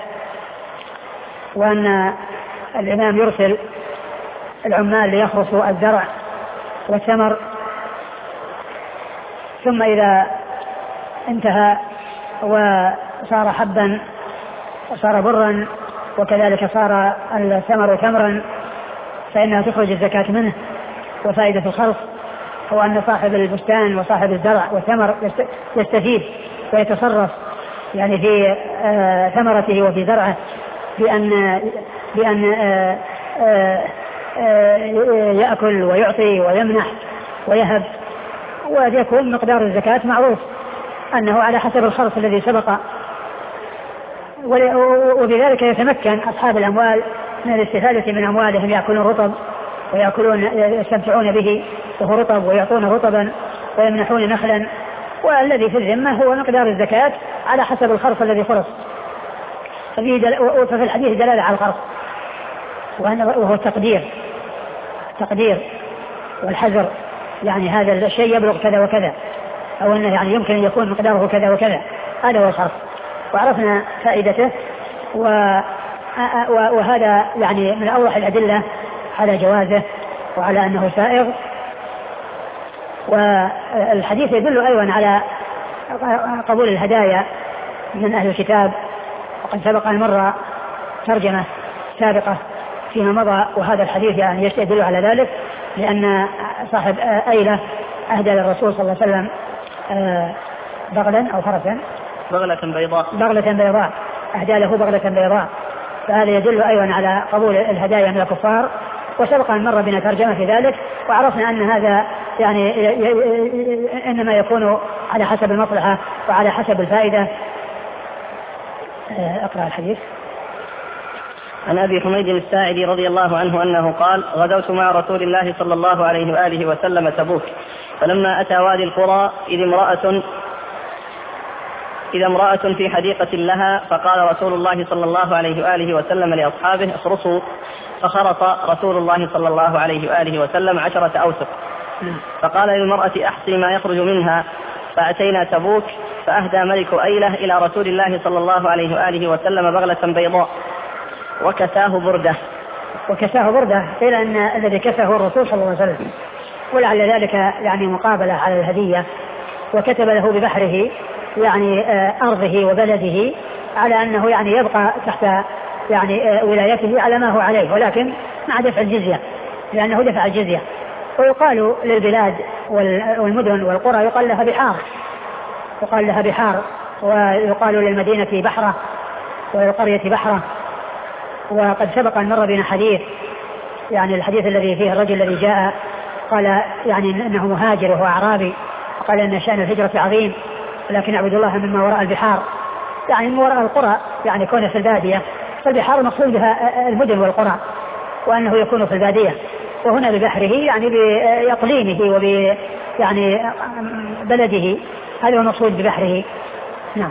وأن الإمام يرسل العمال ليخرصوا الزرع والثمر، ثم إذا انتهى وصار حبا وصار برا وكذلك صار الثمر تمرا فإنها تخرج الزكاة منه. وفائدة الخرص هو أن صاحب البستان وصاحب الزرع والثمر يستفيد ويتصرف يعني في ثمرته وفي زرعه بأن بأن يأكل ويعطي ويمنح ويهب، ويكون مقدار الزكاة معروف أنه على حسب الخرص الذي سبق، وبذلك يتمكن أصحاب الأموال من الاستفادة من أموالهم، يأكلون رطب ويأكلون يستمتعون به وهو رطب، ويعطون رطبا ويمنحون نخلا، والذي في الذمة هو مقدار الزكاة على حسب الخرص الذي خرص. ففي الحديث دلالة على الخرص، وهو التقدير التقدير والحذر، يعني هذا الشيء يبلغ كذا وكذا، أو أنه يعني يمكن أن يكون مقداره كذا وكذا، هذا هو الخرص. وعرفنا فائدته، وهذا يعني من أوضح الأدلة على جوازه وعلى أنه سائغ. والحديث يدل أيضا على قبول الهدايا من أهل الكتاب، وقد سبق أن مر ترجمة سابقة فيما مضى، وهذا الحديث يعني يدل على ذلك، لأن صاحب أيلة أهدى للرسول صلى الله عليه وسلم بغلا أو فرسا بغلة بيضاء بغلة بيضاء أهدى له بغلة بيضاء، فهذا يدل أيضا على قبول الهدايا من الكفار. وسبق أن مر بنا ترجمة في ذلك، وعرفنا أن هذا يعني إنما يكون على حسب المصلحة وعلى حسب الفائدة. أقرأ الحديث. عن أبي حميد الساعدي رضي الله عنه أنه قال: غزوت مع رسول الله صلى الله عليه وآله وسلم تبوك، فلما أتى وادي القرى إذ امرأة إذا امرأة في حديقة لها، فقال رسول الله صلى الله عليه وآله وسلم لأصحابه: اخرصوا، فخرص رسول الله صلى الله عليه وآله وسلم عشرة أوسق، فقال للمرأة: أحصي ما يخرج منها. فأتينا تبوك، فأهدى ملك أيلة إلى رسول الله صلى الله عليه وآله وسلم بغلة بيضاء وكساه بردة. وكساه بردة قيل أن الذي كساه الرسول صلى الله عليه وسلم، ولعل ذلك يعني مقابلة على الهدية، وكتب له ببحره يعني أرضه وبلده على أنه يعني يبقى تحت يعني ولايته على ما هو عليه، ولكن مع دفع الجزية، لأنه دفع الجزية. ويقال للبلاد والمدن والقرى يقال لها بحار، يقال لها بحار، ويقال للمدينة بحرة وللقرية بحرة. وقد سبق أن مر بنا حديث، يعني الحديث الذي فيه الرجل الذي جاء قال يعني أنه مهاجر وهو أعرابي، قال أن شأن الهجرة عظيم، لكن اعبدوا الله مما وراء البحار، يعني من وراء القرى، يعني كونه في البادية، فالبحار مقصود بها المدن والقرى، وأنه يكون في البادية. وهنا ببحره يعني بإقليمه وب يعني بلده، هذا هو المقصود ببحره. نعم.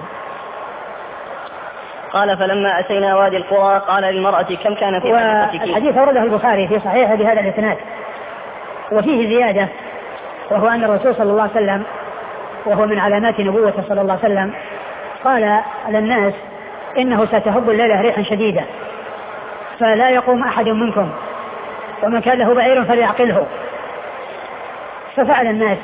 قال: فلما أتينا وادي القرى قال للمرأة: كم كان في حديقتك؟ والحديث ورده البخاري في صحيحه بهذا الإسناد، وفيه زيادة، وهو أن الرسول صلى الله عليه وسلم، وهو من علامات نبوته صلى الله عليه وسلم، قال للناس: إنه ستهب الليلة ريحا شديدة فلا يقوم أحد منكم، ومن كان له بعير فليعقله. ففعل الناس،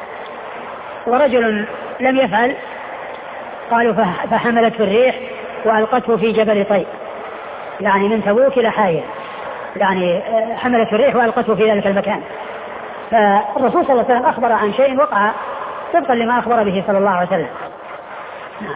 ورجل لم يفعل قالوا فحملته الريح وألقته في جبل طيب، يعني من تبوك إلى حاية، يعني حملته الريح وألقته في ذلك المكان. فالرسول صلى الله عليه وسلم أخبر عن شيء وقع طبقا لما أخبر به صلى الله عليه وسلم. نعم.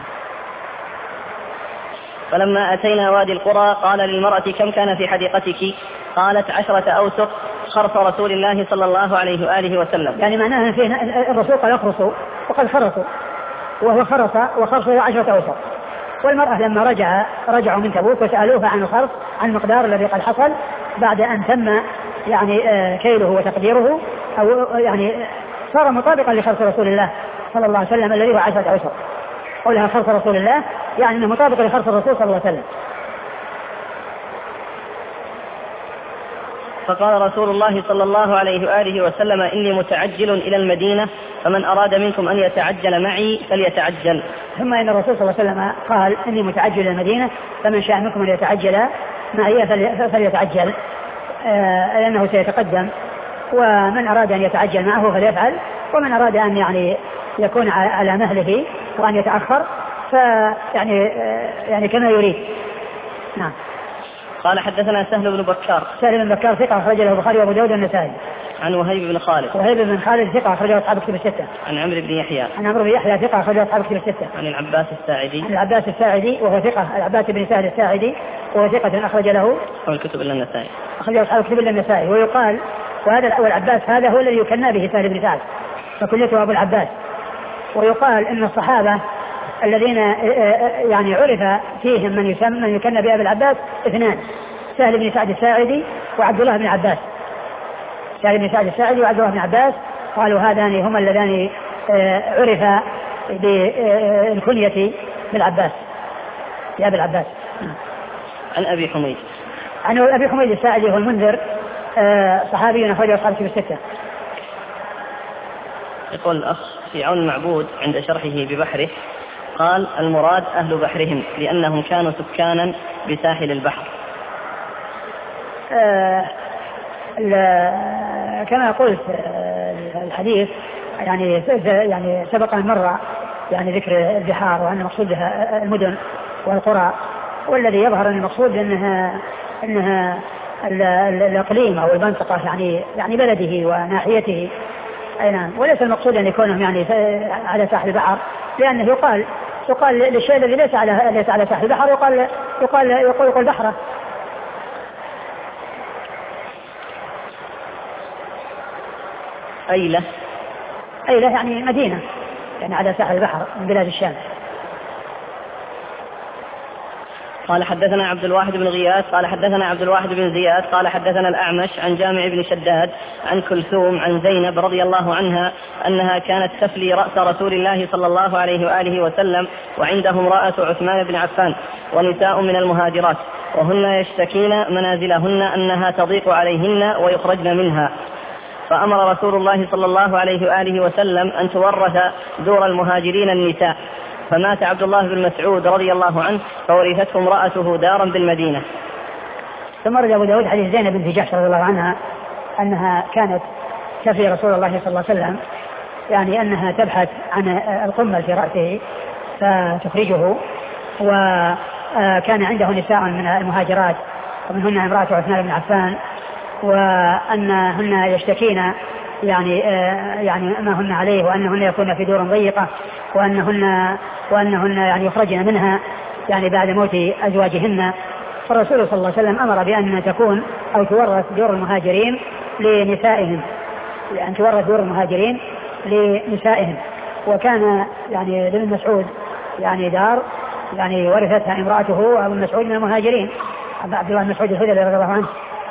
فلما أتينا وادي القرى قال للمرأة: كم كان في حديقتك؟ قالت: عشرة أوسق، خرص رسول الله صلى الله عليه وآله وسلم. يعني معناها فيه الرسول قال اخرصوا، وقد خرصوا، وهو خرص وخرصه عشرة أوسق. والمرأة لما رجع رجعوا من تبوك وسألوها عن الخرص، عن المقدار الذي قد حصل بعد أن تم يعني كيله وتقديره، أو يعني صار مطابقا لخرص رسول الله صلى الله عليه وسلم الذي هو عشرة أوسق. قولها خرص رسول الله يعني أنه مطابق لخرص الرسول صلى الله عليه وسلم. فقال رسول الله صلى الله عليه وآله وسلم: إني متعجل إلى المدينة، فمن أراد منكم أن يتعجل معي فليتعجل. ثم إن الرسول صلى الله عليه وسلم قال: إني متعجل إلى المدينة، فمن شاء منكم أن يتعجل معي فليتعجل، آه لأنه سيتقدم، ومن أراد أن يتعجل معه فليفعل، ومن أراد أن يعني يكون على مهله وأن يتأخر فيعني يعني كما يريد. نعم. قال: حدثنا سهل بن بكار. سهل بن بكار ثقة أخرج له البخاري وأبو داود والنسائي. عن وهيب بن خالد. وهيب بن خالد ثقة أخرج له أصحاب كتب الستة. عن عمرو بن يحيى. عن عمرو بن يحيى ثقة أخرج له أصحاب كتب الستة. عن العباس الساعدي. عن العباس الساعدي وهو ثقة، العباس بن سهل الساعدي وهو ثقة أخرج له أصحاب الكتب إلا النسائي. أخرج له أصحاب الكتب إلا النسائي. ويقال وهذا الأول العباس هذا هو الذي يكنى به سهل بن سعد، فكنيته أبو العباس. ويقال إن الصحابة الذين يعني عرف فيهم من يسمى من يكنى بأبي العباس اثنان: سهل بن سعد الساعدي وعبد الله بن عباس. سهل بن سعد الساعدي وعبد الله بن عباس قالوا هذان هما اللذان عرف بالكنية بالعباس يا أبي العباس. عن أبي حميد. عن أبي حميد الساعدي هو المنذر، صحابي أخرجه أصحاب الكتب الستة. يقول الأخ في عون المعبود عند شرحه ببحره قال: المراد أهل بحرهم لأنهم كانوا سكانا بساحل البحر. آه كما قلت الحديث يعني يعني سبق أن مر يعني ذكر البحار وأن المقصود بها المدن والقرى، والذي يظهر أن المقصود أنها أنها الإقليم أو المنطقة يعني يعني بلده وناحيته. أي نعم. وليس المقصود أن يكونهم يعني على ساحل البحر، لأنه يقال يقال للشيء الذي ليس على ليس على ساحل البحر يقال يقال يقول, يقول بحره. أيلة. أيلة يعني مدينة يعني على ساحل البحر من بلاد الشام. قال حدثنا عبد الواحد بن غياث قال حدثنا عبد الواحد بن زياد قال حدثنا الأعمش عن جامع بن شداد عن كلثوم عن زينب رضي الله عنها أنها كانت تفلي رأس رسول الله صلى الله عليه وآله وسلم وعنده امرأة عثمان بن عفان ونساء من المهاجرات وهن يشتكين منازلهن أنها تضيق عليهن ويخرجن منها، فأمر رسول الله صلى الله عليه وآله وسلم أن تورث دور المهاجرين النساء، فمات عبد الله بن مسعود رضي الله عنه فورثته امرأته دارا بالمدينة. ثم رد أبو داود حديث زينب بنت جحش رضي الله عنها أنها كانت تفي رسول الله صلى الله عليه وسلم، يعني أنها تبحث عن القمل في رأسه فتخرجه، وكان عنده نساء من المهاجرات ومنهن امرأة عثمان بن عفان وأنهن يشتكين يعني يعني ما هن عليه وأنهن يكون في دور ضيقة وأنهن وأنهن يعني يخرجن منها يعني بعد موت أزواجهن. فالرسول صلى الله عليه وسلم أمر بأن تكون أو تورث دور المهاجرين لنسائهم، أن تورث دور المهاجرين لنسائهم. وكان يعني لابن مسعود يعني دار يعني ورثتها امرأته وابن مسعود من المهاجرين، عبد الله بن مسعود الخدري رضي الله عنه.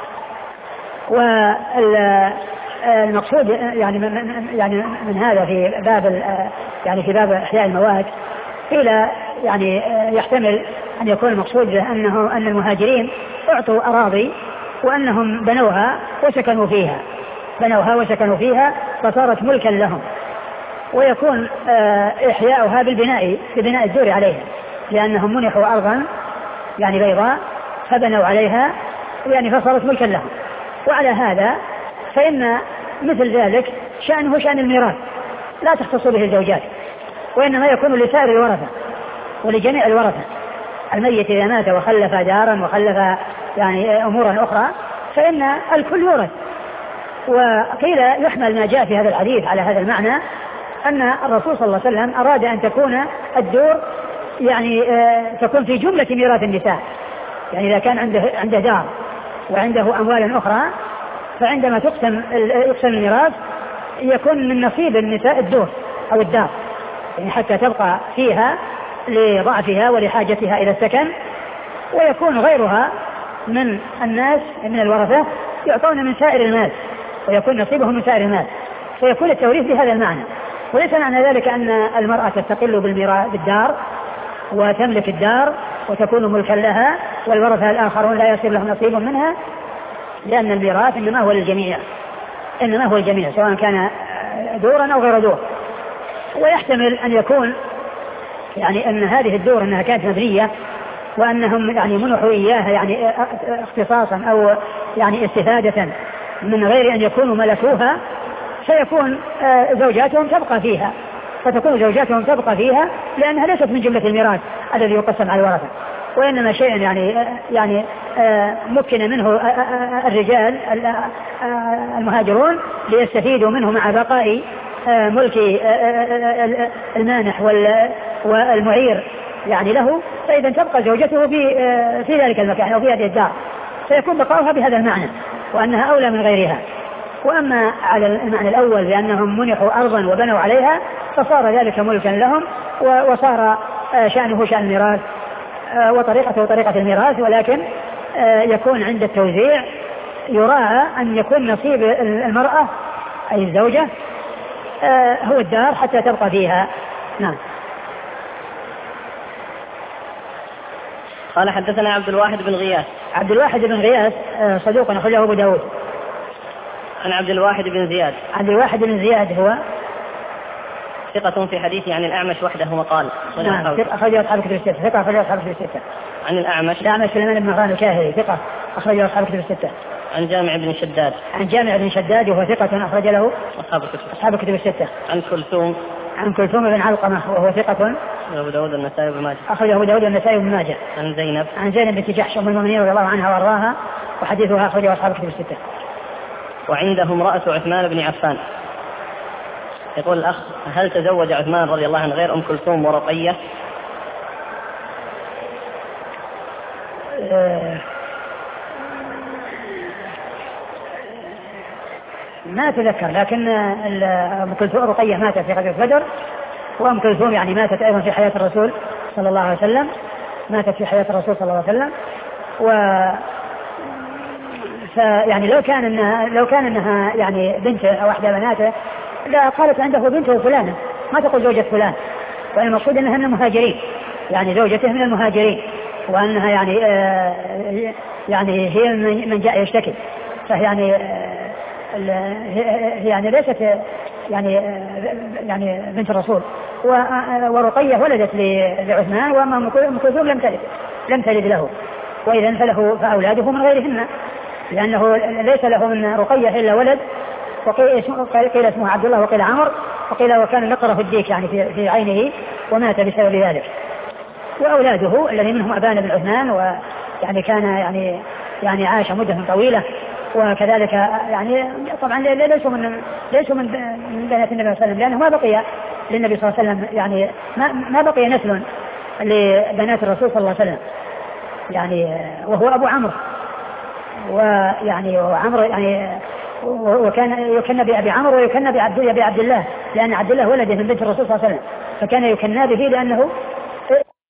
والمقصود يعني من يعني من هذا في باب يعني في باب إحياء المواد إلى يعني يحتمل أن يكون المقصود أنه أن المهاجرين أعطوا أراضي وأنهم بنوها وسكنوا فيها بنوها وسكنوا فيها فصارت ملكا لهم، ويكون إحياؤها بالبناء ببناء الدور عليها، لأنهم منحوا أرضا يعني بيضاء فبنوا عليها يعني فصارت ملكا لهم. وعلى هذا فإن مثل ذلك شأنه شأن الميراث لا تختص به الزوجات، وإنما يكون لسائر الورثة ولجميع الورثة. الميت إذا مات وخلف دارا وخلف يعني أمورا أخرى فإن الكل يورث. وقيل يحمل ما جاء في هذا الحديث على هذا المعنى أن الرسول صلى الله عليه وسلم أراد أن تكون الدور يعني تكون في جملة ميراث النساء، يعني إذا كان عنده عنده دار وعنده أموال أخرى فعندما تقسم يقسم الميراث يكون من نصيب النساء الدور أو الدار، يعني حتى تبقى فيها لضعفها ولحاجتها إلى السكن، ويكون غيرها من الناس من الورثة يعطون من سائر المال ويكون نصيبهم من سائر المال، فيكون التوريث بهذا المعنى. وليس معنى ذلك أن المرأة تستقل بالميراث بالدار وتملك الدار وتكون ملكا لها والورثة الآخرون لا يصير لهم نصيب منها، لأن الميراث إنما هو للجميع إنما هو الجميع سواء كان دورا أو غير دور. ويحتمل أن يكون يعني أن هذه الدور أنها كانت مبنية وأنهم يعني منحوا إياها يعني اختصاصا أو يعني استفادة من غير أن يكونوا ملكوها، فيكون زوجاتهم تبقى فيها فتكون زوجاتهم تبقى فيها لأنها ليست من جملة الميراث الذي يقسم على الورثة، وإنما شيء يعني يعني مكن منه الرجال المهاجرون ليستفيدوا منه مع بقاء ملك المانح والمعير يعني له، فإذا تبقى زوجته في في ذلك المكان أو في هذه الدار فيكون بقاؤها بهذا المعنى وأنها أولى من غيرها. وأما على المعنى الأول بأنهم منحوا أرضا وبنوا عليها فصار ذلك ملكا لهم وصار شأنه شأن الميراث وطريقته طريقة الميراث، ولكن يكون عند التوزيع يراعى أن يكون نصيب المرأة أي الزوجة هو الدار حتى تبقى فيها. نعم. قال حدثنا عبد الواحد بن غياث. عبد الواحد بن غياث صدوق أخرجه أبو داود. عن عبد الواحد بن زياد. عبد الواحد بن زياد هو ثقة في حديثه عن الأعمش وحده وقال. نعم أخرجه أصحاب كتب الستة. ثقة أخرجه أصحاب كتب الستة. عن الأعمش. الأعمش سليمان بن مهران الكاهلي ثقة أخرجه أصحاب كتب الستة. عن جامع بن شداد. عن جامع بن شداد وهو ثقة أخرج له أصحاب كتب أصحاب كتب الستة. عن كلثوم. عن كلثوم بن علقمة وهو ثقة أبو داود والنسائي بن ماجه. أخرجه أبو داود والنسائي بن ماجه. عن زينب. عن زينب بنت جحش أم المؤمنين رضي الله عنها وأرضاها وحديثها أخرجه أصحاب كتب الستة. وعنده امرأة عثمان بن عفان. يقول الأخ هل تزوج عثمان رضي الله عنه غير أم كلثوم ورقية؟ أه ما أتذكر، لكن أم كلثوم رقية ماتت في غزوة بدر، وأم كلثوم يعني ماتت أيضا في حياة الرسول صلى الله عليه وسلم، ماتت في حياة الرسول صلى الله عليه وسلم. و فيعني لو كان انها لو كان انها يعني بنت او احدى بناته لا قالت عنده بنته فلانه، ما تقول زوجة فلان، والمقصود انها من المهاجرين، يعني زوجته من المهاجرين، وانها يعني آه يعني هي من جاء يشتكي، فهي يعني هي يعني ليست يعني يعني بنت الرسول. ورقية ولدت لعثمان، وأما أم كلثوم لم تلد لم تلد له، وإذا فله فأولاده من غيرهن، لأنه ليس له من رقية إلا ولد، وقيل اسمه عبد الله وقيل عمر، وقيل وكان نقره في الديك يعني في عينه ومات بسبب ذلك. وأولاده الذي منهم أبان بن عثمان، ويعني كان يعني يعني عاش مدة طويلة، وكذلك يعني طبعا ليسوا من ليسوا من بنات النبي صلى الله عليه وسلم، لأنه ما بقي للنبي صلى الله عليه وسلم يعني ما ما بقي نسل لبنات الرسول صلى الله عليه وسلم، يعني وهو أبو عمرو، ويعني وعمرو يعني وكان يكنى بأبي عمرو ويكنى بعبد بعبد الله، لأن عبد الله ولده من بنت الرسول صلى الله عليه وسلم، فكان يكنى به لأنه